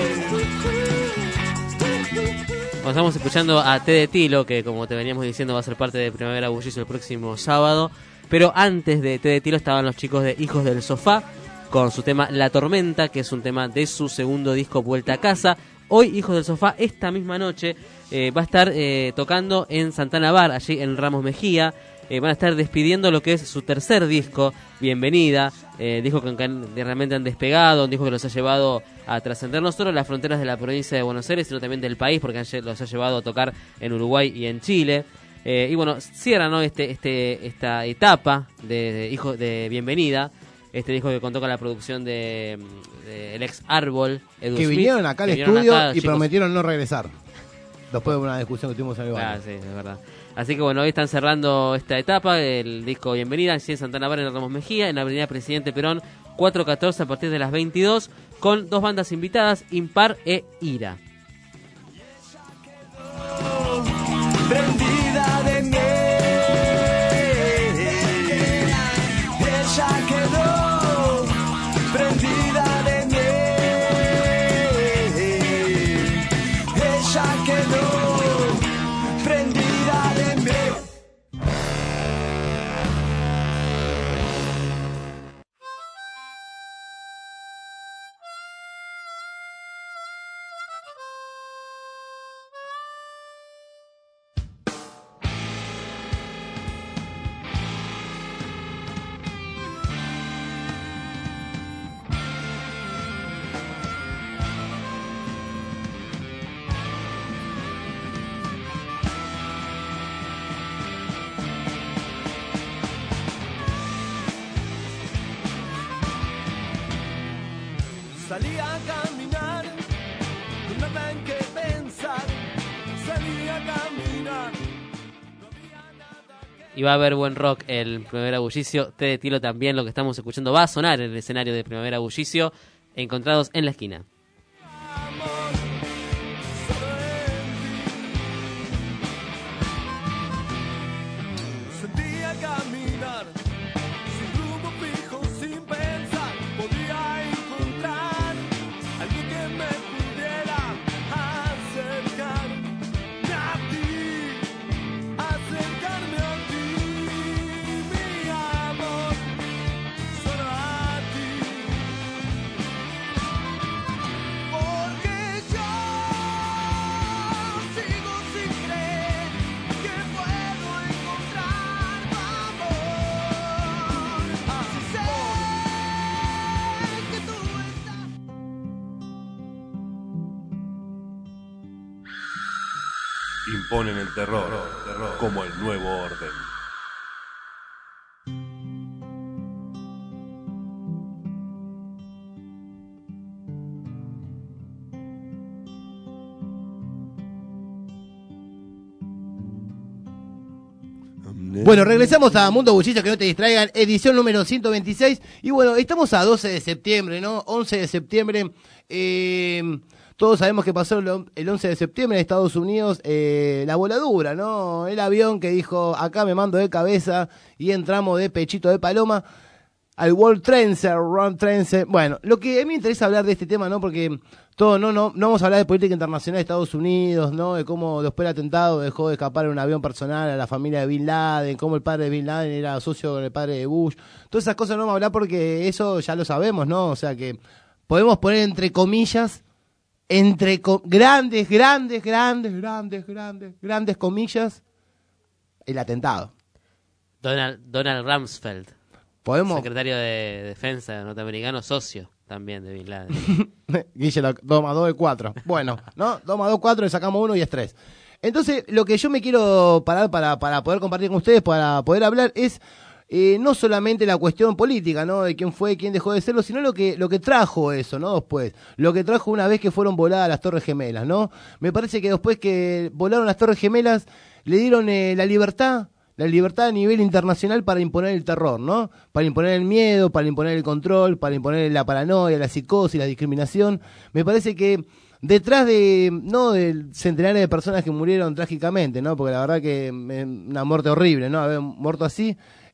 Estamos escuchando a Té de Tilo, que como te veníamos diciendo va a ser parte de Primavera Bullicio el próximo sábado. Pero antes de Té de Tilo estaban los chicos de Hijos del Sofá con su tema La Tormenta, que es un tema de su segundo disco Vuelta a Casa. Hoy Hijos del Sofá, esta misma noche, va a estar tocando en Santana Bar, allí en Ramos Mejía. Van a estar despidiendo lo que es su tercer disco, Bienvenida, disco que realmente han despegado, un disco que los ha llevado a trascender no solo las fronteras de la provincia de Buenos Aires, sino también del país, porque los ha llevado a tocar en Uruguay y en Chile. Y bueno, cierra, ¿no? esta etapa de Hijos de Bienvenida, este disco que contó con la producción de el ex Árbol, Edu que Smith, vinieron acá al que vinieron estudio acá, y chicos. prometieron no regresar. Después de una discusión que tuvimos en el baño. Sí, es verdad. Así que bueno, hoy están cerrando esta etapa, el disco Bienvenida, en Santana Bar, en Ramos Mejía, en la avenida Presidente Perón, 414 a partir de las 22, con dos bandas invitadas, Impar e Ira. Prendida de mí. Ella quedó prendida de mí. Ella quedó prendida de mí. Salí a caminar, no nada en qué pensar. Salí a caminar. Y va a haber buen rock el Primavera Bullicio. Té de Tilo también, lo que estamos escuchando va a sonar en el escenario de Primavera Bullicio, encontrados en la esquina. Salí a caminar, sin rumbo fijo, sin pensar. Podía encontrar algo que me pudiera acercarme a ti, acercarme a ti, mi amor, solo a ti. Porque yo sigo sin creer que puedo encontrar tu amor. Así sé que tú estás. Imponen el terror como el nuevo orden. Bueno, regresamos a Mundo Bullicio, que no te distraigan, edición número 126. Y bueno, estamos a 12 de septiembre, ¿no? 11 de septiembre. Todos sabemos que pasó el 11 de septiembre en Estados Unidos, la voladura, ¿no? El avión que dijo, acá me mando de cabeza, y entramos de pechito de paloma. al World Trade Center. Bueno, lo que a mí me interesa hablar de este tema, ¿no? Porque no vamos a hablar de política internacional de Estados Unidos, ¿no? De cómo después del atentado dejó de escapar en un avión personal a la familia de Bin Laden, cómo el padre de Bin Laden era socio con el padre de Bush. Todas esas cosas no vamos a hablar porque eso ya lo sabemos, ¿no? O sea que podemos poner entre comillas, grandes comillas, el atentado. Donald Rumsfeld, ¿podemos? secretario de Defensa norteamericano, socio también de Bin Laden. Guille, 2 más 2 es 4. Bueno, ¿no? 2 más 2 4, le sacamos 1 y es 3. Entonces, lo que yo me quiero parar para poder compartir con ustedes, para poder hablar, es no solamente la cuestión política, ¿no? De quién fue, quién dejó de serlo, sino lo que trajo eso, ¿no? Después, lo que trajo una vez que fueron voladas las Torres Gemelas, ¿no? Me parece que después que volaron las Torres Gemelas, le dieron la libertad a nivel internacional para imponer el terror, ¿no? Para imponer el miedo, para imponer el control, para imponer la paranoia, la psicosis, la discriminación. Me parece que detrás del centenares de personas que murieron trágicamente, ¿no? Porque la verdad que una muerte horrible, ¿no? Haber muerto así.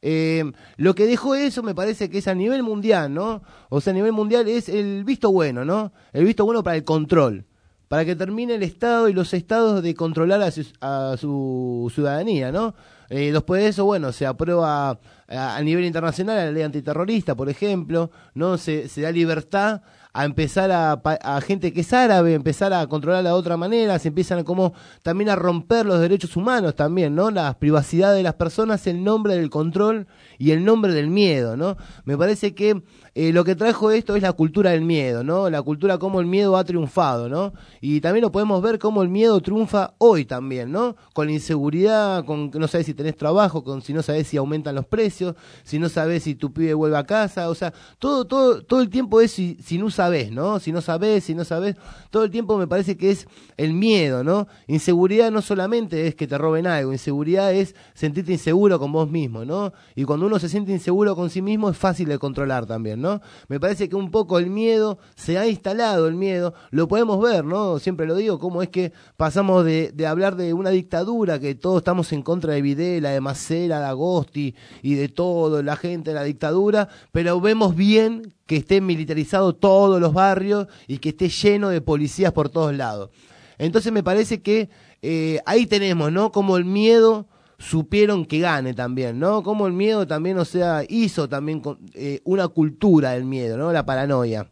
Lo que dejó eso me parece que es a nivel mundial, ¿no? O sea, a nivel mundial es el visto bueno, ¿no? El visto bueno para el control. Para que termine el Estado y los Estados de controlar a su ciudadanía, ¿no? Después de eso, bueno, se aprueba a nivel internacional la ley antiterrorista, por ejemplo, ¿no? Se da libertad a empezar a gente que es árabe, empezar a controlar de otra manera, se empiezan como también a romper los derechos humanos también, ¿no? La privacidad de las personas en nombre del control y el nombre del miedo, ¿no? Me parece que lo que trajo esto es la cultura del miedo, ¿no? La cultura como el miedo ha triunfado, ¿no? Y también lo podemos ver como el miedo triunfa hoy también, ¿no? Con la inseguridad, con que no sabes si tenés trabajo, con si no sabes si aumentan los precios, si no sabes si tu pibe vuelve a casa, o sea, todo el tiempo es si no sabés, ¿no? Si no sabés, todo el tiempo me parece que es el miedo, ¿no? Inseguridad no solamente es que te roben algo, inseguridad es sentirte inseguro con vos mismo, ¿no? Y cuando uno se siente inseguro con sí mismo es fácil de controlar también, ¿no? Me parece que un poco el miedo, se ha instalado el miedo, lo podemos ver, ¿no? Siempre lo digo, cómo es que pasamos de hablar de una dictadura, que todos estamos en contra de Videla, de Macera, de Agosti y de todo, la gente de la dictadura, pero vemos bien que esté militarizado todos los barrios y que esté lleno de policías por todos lados. Entonces me parece que ahí tenemos, ¿no? Como el miedo supieron que gane también, ¿no? Como el miedo también, o sea, hizo también una cultura del miedo, ¿no? La paranoia.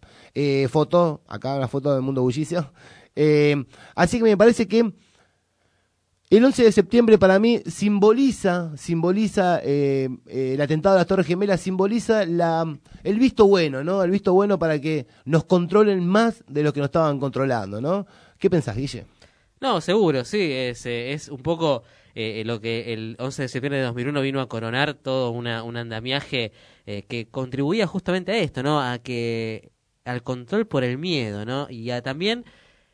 Acá una foto del Mundo Bullicio. Así que me parece que el 11 de septiembre para mí simboliza el atentado de las Torres Gemelas, simboliza el visto bueno, ¿no? El visto bueno para que nos controlen más de lo que nos estaban controlando, ¿no? ¿Qué pensás, Guille? No, seguro, sí, es un poco lo que el 11 de septiembre de 2001 vino a coronar todo un andamiaje que contribuía justamente a esto, ¿no? Al control por el miedo, ¿no? Y también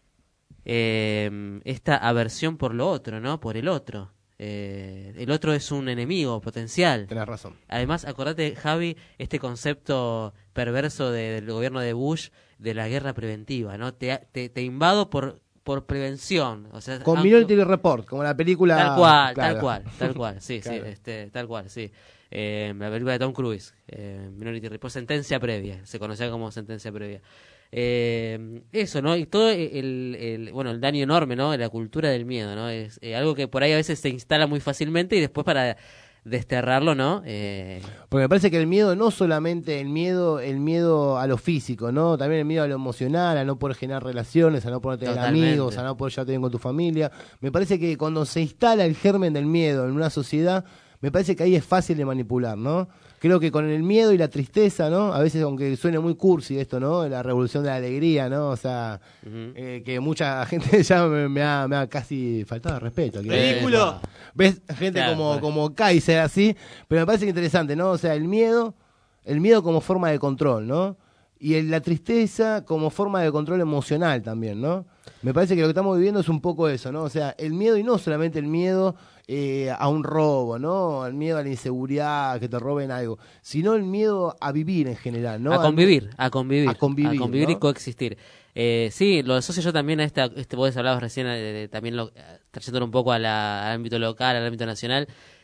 esta aversión por lo otro, ¿no? Por el otro. El otro es un enemigo potencial. Tenés razón. Además, acordate, Javi, este concepto perverso del gobierno de Bush de la guerra preventiva, ¿no? Te invado por prevención, o sea, con Minority Report, como la película tal cual, sí, claro. sí, tal cual, sí. La película de Tom Cruise, Minority Report, sentencia previa, se conocía como sentencia previa. Eso, ¿no? Y todo el daño enorme, ¿no? De la cultura del miedo, ¿no? Es algo que por ahí a veces se instala muy fácilmente y después para desterrarlo, ¿no? Porque me parece que el miedo, no solamente el miedo a lo físico, ¿no? También el miedo a lo emocional, a no poder generar relaciones, a no poder tener amigos, a no poder llevarte bien con tu familia. Me parece que cuando se instala el germen del miedo en una sociedad, me parece que ahí es fácil de manipular, ¿no? Creo que con el miedo y la tristeza, ¿no? A veces, aunque suene muy cursi esto, ¿no? La revolución de la alegría, ¿no? O sea, que mucha gente ya me ha casi faltado de respeto. ¡Ridículo! ¿Ves? Gente claro, como Kaiser, así. Pero me parece interesante, ¿no? O sea, el miedo como forma de control, ¿no? Y la tristeza como forma de control emocional también, ¿no? Me parece que lo que estamos viviendo es un poco eso, ¿no? O sea, el miedo, y no solamente el miedo a un robo, ¿no? El miedo a la inseguridad, que te roben algo, sino el miedo a vivir en general, ¿no? A convivir ¿no? Y coexistir. Sí, lo asocio yo también a vos hablabas recién, también trayéndolo un poco al ámbito local, al ámbito nacional,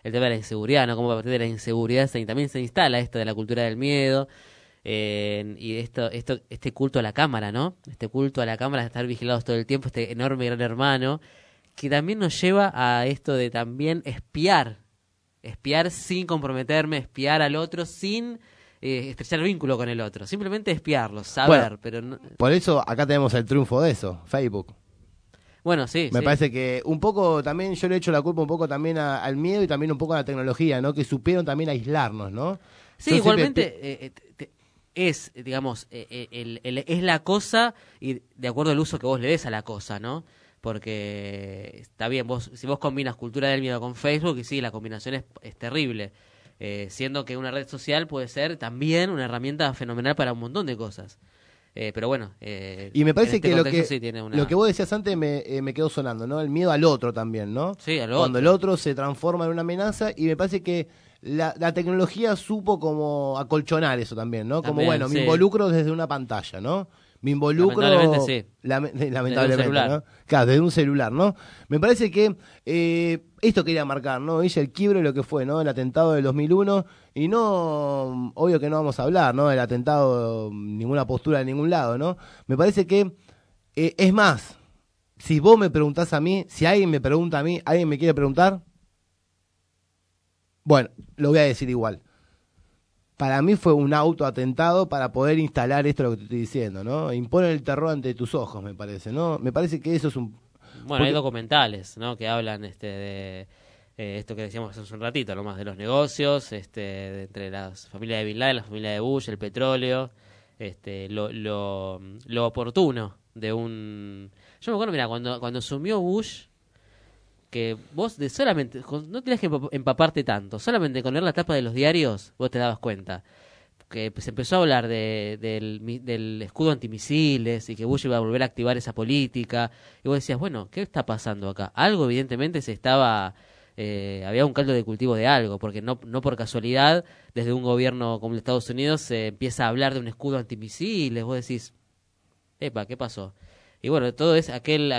el tema de la inseguridad, ¿no? Como a partir de la inseguridad también se instala esto de la cultura del miedo, y este culto a la cámara, ¿no? Este culto a la cámara, de estar vigilados todo el tiempo, este enorme gran hermano, que también nos lleva a esto de también espiar sin comprometerme, espiar al otro sin estrechar vínculo con el otro, simplemente espiarlo, saber, bueno, pero no... Por eso acá tenemos el triunfo de eso, Facebook. Bueno, sí. Me parece que un poco también yo le echo la culpa un poco también al miedo y también un poco a la tecnología, ¿no? Que supieron también aislarnos, ¿no? Sí, yo igualmente es, digamos, es la cosa y de acuerdo al uso que vos le des a la cosa, ¿no? Porque está bien, si vos combinas cultura del miedo con Facebook, y sí, la combinación es terrible. Siendo que una red social puede ser también una herramienta fenomenal para un montón de cosas. Pero bueno, y me parece que sí lo que vos decías antes me quedó sonando, ¿no? El miedo al otro también, ¿no? Sí, al otro. Cuando el otro se transforma en una amenaza, y me parece que la tecnología supo como acolchonar eso también, ¿no? Como, bueno, me involucro desde una pantalla, ¿no? Me involucro... Lamentablemente sí. Lamentablemente, ¿no? Claro, desde un celular, ¿no? Me parece que esto quería marcar, ¿no? Ella el quiebre de lo que fue, ¿no? El atentado del 2001, y no... Obvio que no vamos a hablar, ¿no? Del atentado, ninguna postura de ningún lado, ¿no? Me parece que, es más, si vos me preguntás a mí, si alguien me pregunta a mí, alguien me quiere preguntar, bueno, lo voy a decir igual. Para mí fue un autoatentado para poder instalar esto lo que te estoy diciendo, ¿no? Imponen el terror ante tus ojos, me parece, ¿no? Me parece que eso es un... Bueno, hay documentales, ¿no? Que hablan de esto que decíamos hace un ratito, lo más de los negocios, entre las familias de Bin Laden, la familia de Bush, el petróleo, lo oportuno de un... Yo me acuerdo, mira, cuando asumió Bush, que vos solamente no tenías que empaparte tanto, solamente con leer la tapa de los diarios vos te dabas cuenta que se empezó a hablar del escudo antimisiles y que Bush iba a volver a activar esa política, y vos decías, bueno, ¿qué está pasando acá? Algo evidentemente había un caldo de cultivo de algo, porque no por casualidad desde un gobierno como el de Estados Unidos se empieza a hablar de un escudo antimisiles. Vos decís, epa, ¿qué pasó? Y bueno, todo es aquello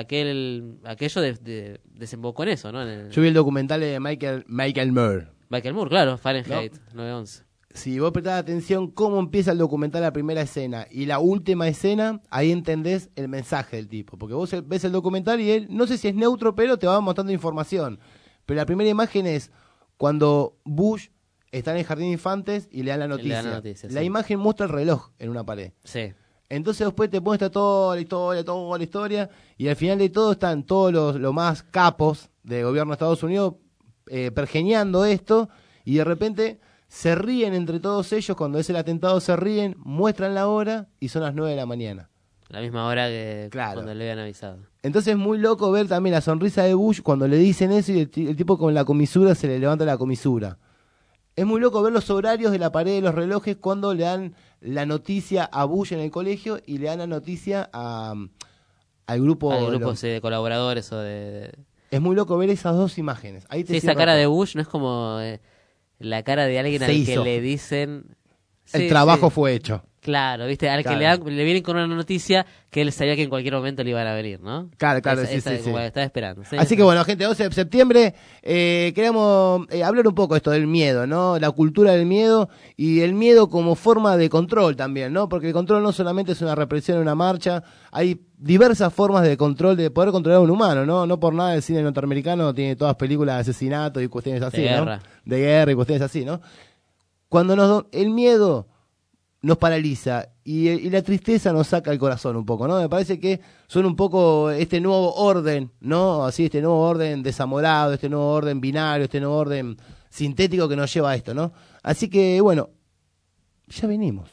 desembocó en eso, ¿no? Yo vi el documental de Michael Moore. Michael Moore, claro, Fahrenheit 9/11. Si vos prestás atención cómo empieza el documental, la primera escena y la última escena, ahí entendés el mensaje del tipo. Porque vos ves el documental y él, no sé si es neutro, pero te va mostrando información. Pero la primera imagen es cuando Bush está en el Jardín de Infantes y le dan la noticia. La imagen muestra el reloj en una pared. Sí. Entonces después te muestra toda la historia, y al final de todo están todos los más capos del gobierno de Estados Unidos pergeñando esto, y de repente se ríen entre todos ellos. Cuando es el atentado se ríen, muestran la hora y son las 9 de la mañana. La misma hora que cuando le habían avisado. Entonces es muy loco ver también la sonrisa de Bush cuando le dicen eso, y el tipo con la comisura se le levanta la comisura. Es muy loco ver los horarios de la pared de los relojes cuando le dan la noticia a Bush en el colegio y le dan la noticia al grupo... Al grupo de colaboradores o de... Es muy loco ver esas dos imágenes. Ahí te esa cara de Bush no es como la cara de alguien al que le dicen... El trabajo fue hecho. Claro, ¿viste? Al que le vienen con una noticia que él sabía que en cualquier momento le iban a venir, ¿no? Claro, sí. Como estaba esperando. Sí, así que bueno, gente, 11 de septiembre queremos hablar un poco esto del miedo, ¿no? La cultura del miedo, y el miedo como forma de control también, ¿no? Porque el control no solamente es una represión en una marcha, hay diversas formas de control, de poder controlar a un humano, ¿no? No por nada el cine norteamericano tiene todas películas de asesinato y cuestiones así, ¿no? De guerra y cuestiones así, ¿no? Cuando el miedo nos paraliza y la tristeza nos saca el corazón un poco, ¿no? Me parece que son un poco este nuevo orden, ¿no? Así, este nuevo orden desamorado, este nuevo orden binario, este nuevo orden sintético que nos lleva a esto, ¿no? Así que, bueno, ya venimos.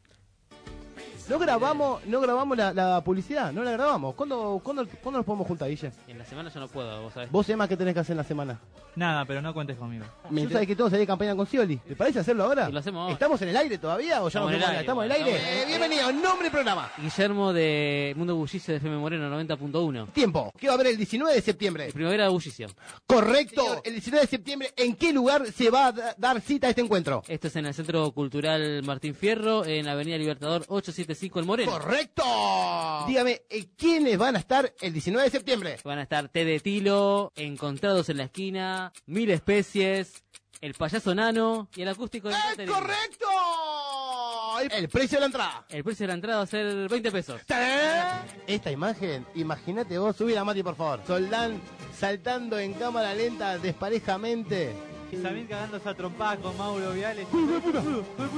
No grabamos la publicidad, no la grabamos. ¿Cuándo nos podemos juntar, Guille? En la semana yo no puedo, vos sabés. ¿Vos, Emma, qué tenés que hacer en la semana? Nada, pero no cuentes conmigo. ¿Tú sabés que tengo que salir de campaña con Scioli? ¿Te parece hacerlo ahora? Y lo hacemos ahora. ¿Estamos en el aire todavía o ya no estamos? ¿Estamos en el aire? Bienvenido, nombre y programa. Guillermo de Mundo Bullicio de FM Moreno 90.1. Tiempo, ¿qué va a haber el 19 de septiembre? Primavera de Bullicio. Correcto. Señor, el 19 de septiembre, ¿en qué lugar se va a dar cita a este encuentro? Esto es en el Centro Cultural Martín Fierro, en Avenida Libertador 875. F5 en Moreno. ¡Correcto! Dígame, ¿quiénes van a estar el 19 de septiembre? Van a estar Té de Tilo, Encontrados en la Esquina, 1000 Especies, El Payaso Nano y el Acústico de ¡Es correcto! El precio de la entrada. El precio de la entrada va a ser 20 pesos. Esta imagen, imagínate vos, subí la Mati por favor. Soldán saltando en cámara lenta desparejamente. Y Samir cagándose a trompadas con Mauro Viales. ¡Uy, de puta!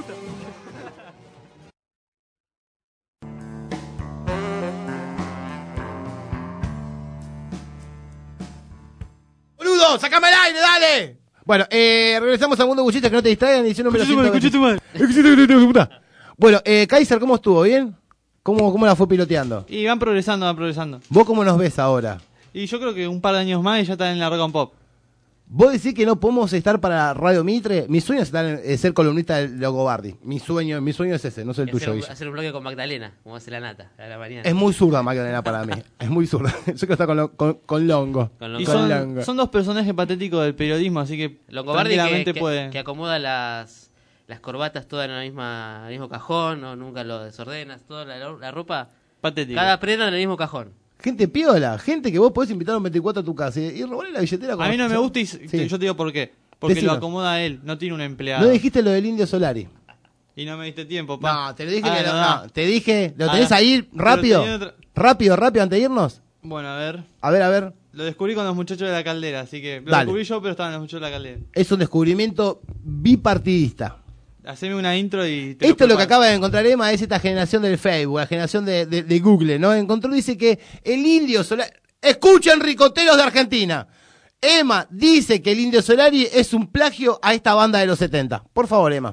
¡Boludo! ¡Sácame el aire, dale! Bueno, regresamos al mundo cuchillas, que no te distraigan, edición número 120. Bueno, Kaiser, ¿cómo estuvo? ¿Bien? ¿Cómo la fue piloteando? Y van progresando. ¿Vos cómo nos ves ahora? Y yo creo que un par de años más y ya están en la Rock and Pop. ¿Vos decís que no podemos estar para Radio Mitre? Mi sueño es ser columnista del Logobardi. Mi sueño es ese, no es el tuyo, Guille. Hacer un bloque con Magdalena, como hace la nata, a la mañana. Es muy zurda Magdalena para mí. Es muy zurda. Yo creo que está con Longo. Y son dos personajes patéticos del periodismo, así que Longobardi tranquilamente que acomoda las corbatas todas en el mismo cajón, no nunca lo desordenas, toda la ropa. Patético. Cada prenda en el mismo cajón. Gente piola, gente que vos podés invitar a un 24 a tu casa y robarle la billetera. A mí no me gusta y yo te digo por qué. Porque lo acomoda él, no tiene un empleado. No dijiste lo del Indio Solari. Y no me diste tiempo, pa. No, te lo dije que no. Te dije, ¿lo tenés ahí rápido? Rápido, antes de irnos. Bueno, a ver. A ver. Lo descubrí con los muchachos de la caldera, así que lo Dale. descubrí yo, pero estaban los muchachos de la caldera. Es un descubrimiento bipartidista. Haceme una intro y Esto es lo que acaba de encontrar Emma, es esta generación del Facebook, la generación de Google, ¿no? Encontró, dice que el Indio Solari... Escuchen, ricoteros de Argentina. Emma dice que el Indio Solari es un plagio a esta banda de los 70. Por favor, Emma.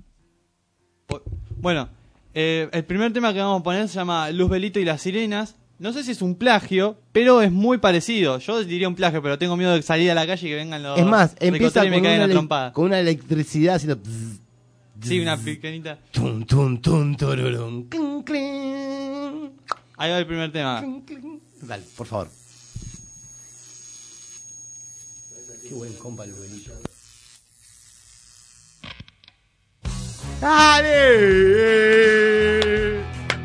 Bueno, el primer tema que vamos a poner se llama Luz, Velito y las Sirenas. No sé si es un plagio, pero es muy parecido. Yo diría un plagio, pero tengo miedo de salir a la calle y que vengan los... Es más, empieza y me caigan la trompada. Con una electricidad haciendo... Sí, una pequeñita. Tum, tum, tum, tururum, clink, clink. Ahí va el primer tema. Clink, clink. Dale, por favor. Qué buen compa el buenito. ¡Dale!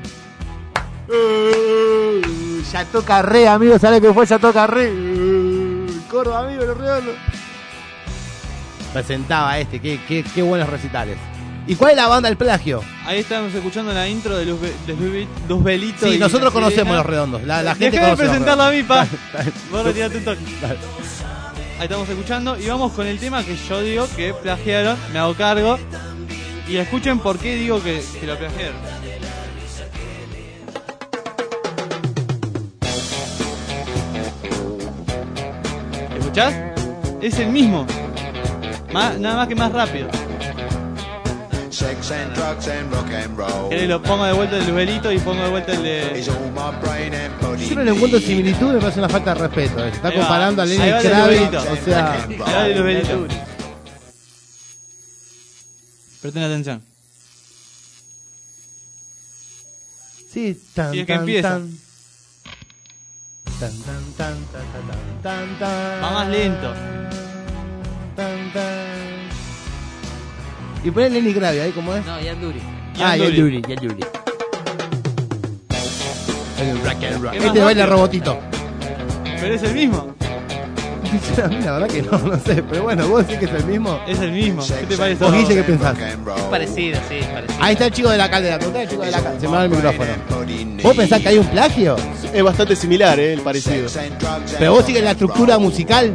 Ya toca re, amigo. ¿Sabes qué fue? Ya toca re. Córdoba, amigo, los redondos. Presentaba qué buenos recitales. ¿Y cuál es la banda del plagio? Ahí estamos escuchando la intro de Luz Velito. Sí, nosotros conocemos los redondos. La gente Dejá de conoce presentarlo a mí, pa. Vos retirate un toque. Ahí estamos escuchando y vamos con el tema que yo digo que plagiaron, me hago cargo. Y escuchen por qué digo que lo plagiaron. ¿Escuchás? Es el mismo. Nada más que más rápido. Lo pongo de vuelta el Velito y pongo de vuelta el de... Yo no le encuentro similitud, me parece una falta de respeto. Se está comparando a Lenny Kravitz, o sea... Ahí va el Velito. Presten atención. Sí, tan, sí, es que tan, empieza. Va más lento. Y poné Lenny Kravitz ahí, ¿cómo es? No, Yanduri. Yanduri. Este baila robotito. Pero es el mismo. La verdad que no sé, pero bueno, vos decís que es el mismo. Es el mismo. ¿Qué te parece? ¿Vos, Guille, qué pensás? Es parecido, sí, parecido. Ahí está el chico de la caldera, preguntá al chico de la caldera. Se me va el micrófono. ¿Vos pensás que hay un plagio? Es bastante similar, el parecido. Pero vos sigues la estructura musical.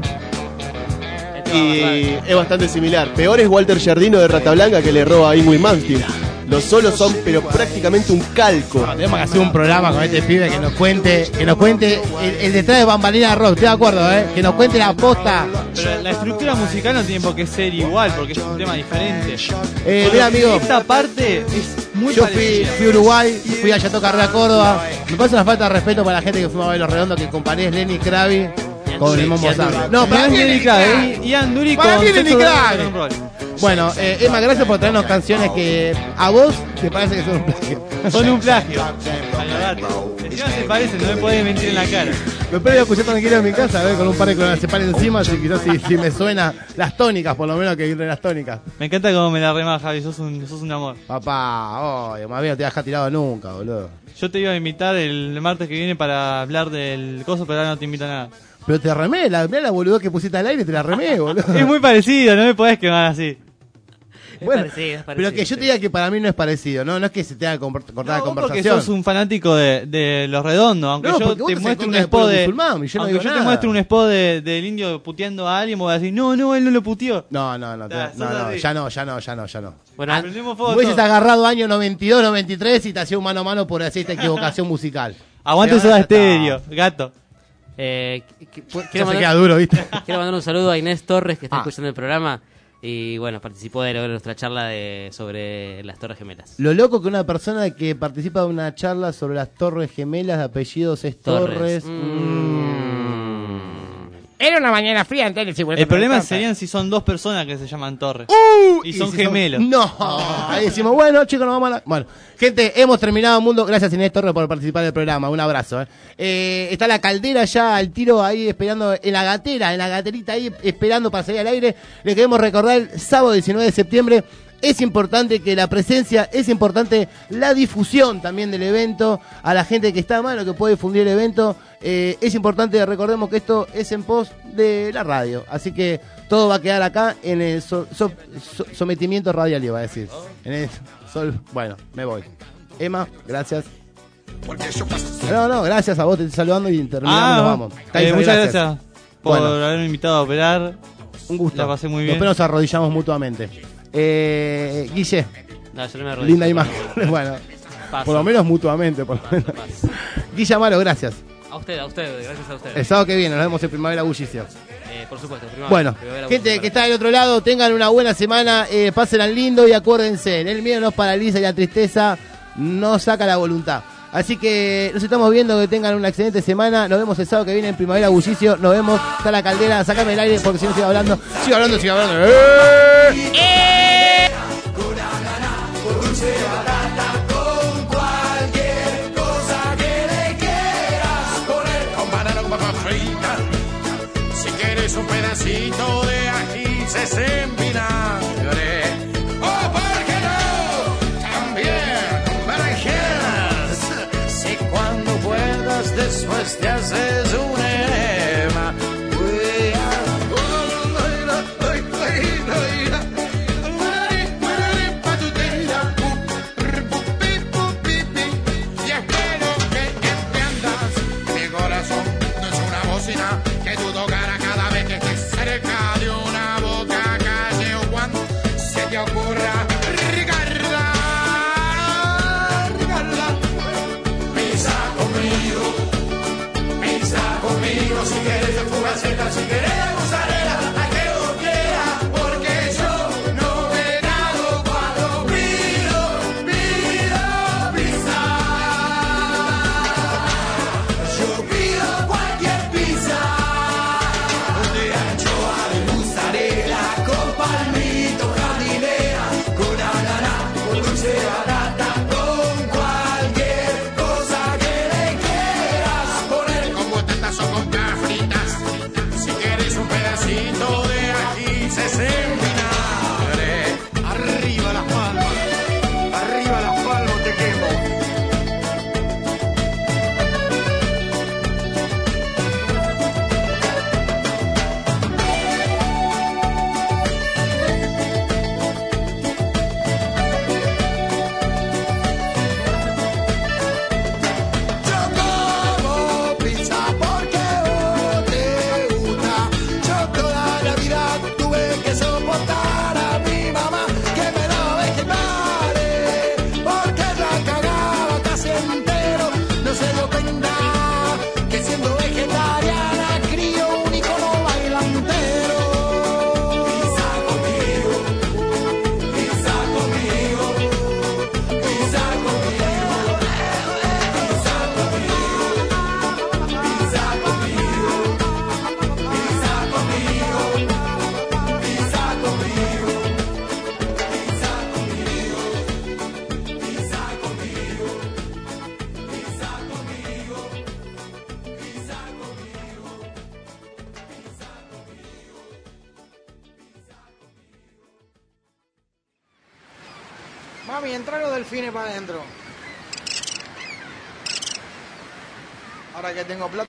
Y es bastante similar. Peor es Walter Giardino de Rata Blanca, que le roba a Ingrid Malmsteen. Los solos son pero prácticamente un calco. Tenemos que hacer un programa con este pibe que nos cuente el detrás de bambalina rock, estoy de acuerdo, que nos cuente la posta. Pero la estructura musical no tiene por qué ser igual, porque es un tema diferente. Mira, amigo, esta parte es muy yo parecida. fui a Uruguay, fui a Yato Carrera, Córdoba. Me pasa una falta de respeto para la gente que fue a ver Los Redondos, que comparé Lenny Kravitz con el Mombo Sabio. No, para mí Lenny Kravitz. Y Anduri para con mí Lenny Sexo, Kravitz. Rock and Roll. Bueno, Emma, gracias por traernos canciones que a vos te parece que son un plagio. Son un plagio. Encima se parecen, no me podés mentir en la cara. Me espero escuchar cuando quiera en mi casa, a ver, con un par de clonazepam encima, así quizás si me suena las tónicas, por lo menos que entre las tónicas. Me encanta cómo me la remas, Javi, sos un amor. Papá, más bien no te vas a dejar tirado nunca, boludo. Yo te iba a invitar el martes que viene para hablar del coso, pero ahora no te invito a nada. Pero te remé, mirá la boludez que pusiste al aire, te la remé, boludo. Es muy parecido, no me podés quemar así. Bueno, es parecido, pero que yo te diga que para mí no es parecido, no es que se te haga cortar la conversación. Porque sos un fanático de Los Redondos, aunque yo te muestre un spot te muestre un spot del indio puteando a alguien, vos vas a decir, no, él no lo puteó. No, ya no. Bueno, aprendemos fotos. Hubieses agarrado año 92, 93 y te hacía un mano a mano por hacer esta equivocación musical. Aguante Soda Estéreo, gato. Se queda duro, ¿viste? Quiero mandar un saludo a Inés Torres, que está escuchando el programa. Y bueno, participó de nuestra charla sobre las Torres Gemelas. Lo loco que una persona que participa de una charla sobre las Torres Gemelas de apellidos es Torres. Era una mañana fría en tele. El problema serían si son dos personas que se llaman Torres. Y son gemelos. No. Ahí decimos, bueno, chicos, nos vamos a Bueno, gente, hemos terminado Mundo. Gracias, Inés Torres, por participar del programa. Un abrazo. Está la caldera ya al tiro ahí esperando en la gaterita ahí esperando para salir al aire. Le queremos recordar el sábado 19 de septiembre. Es importante que la presencia, es importante la difusión también del evento, a la gente que está a mano, que puede difundir el evento. Es importante, recordemos que esto es en pos de la radio, así que todo va a quedar acá en el sometimiento radial, iba a decir. En el bueno, me voy. Emma, gracias. No, gracias a vos, te estoy saludando y terminamos, nos vamos. Muchas gracias por haberme invitado a operar. Un gusto. La pasé muy bien. Después nos arrodillamos mutuamente. Guille, no, yo no me arrodillo. linda imagen. Bueno, paso. Por lo menos mutuamente. Guille Amaro, gracias. A usted, gracias a usted. El sábado que viene nos vemos en Primavera Bullicio. Por supuesto, bueno, gente que está del otro lado, tengan una buena semana, pásenla lindo y acuérdense, el miedo nos paraliza y la tristeza nos saca la voluntad. Así que nos estamos viendo, que tengan una excelente semana. Nos vemos el sábado que viene en Primavera Bullicio. Nos vemos, está la caldera, sacame el aire porque si no sigo hablando. Sigo hablando. Con cualquier cosa que le quieras poner, con banana, con papa frita. Si quieres un pedacito de ají, se en vinagre. O por qué no, también con berenjenas. Si cuando puedas después te haces un enema. Que tú tocaras cada vez que estés cerca de una boca, calle o cuando se te ocurra. Ricarda, pisa conmigo, si quieres de fugaceta, si quieres de mozzarella, a que lo quiera, porque yo no me nago cuando pido pizza. Yo pido cualquier pizza. Si quieres Mami, entra los delfines para adentro. Ahora que tengo plata.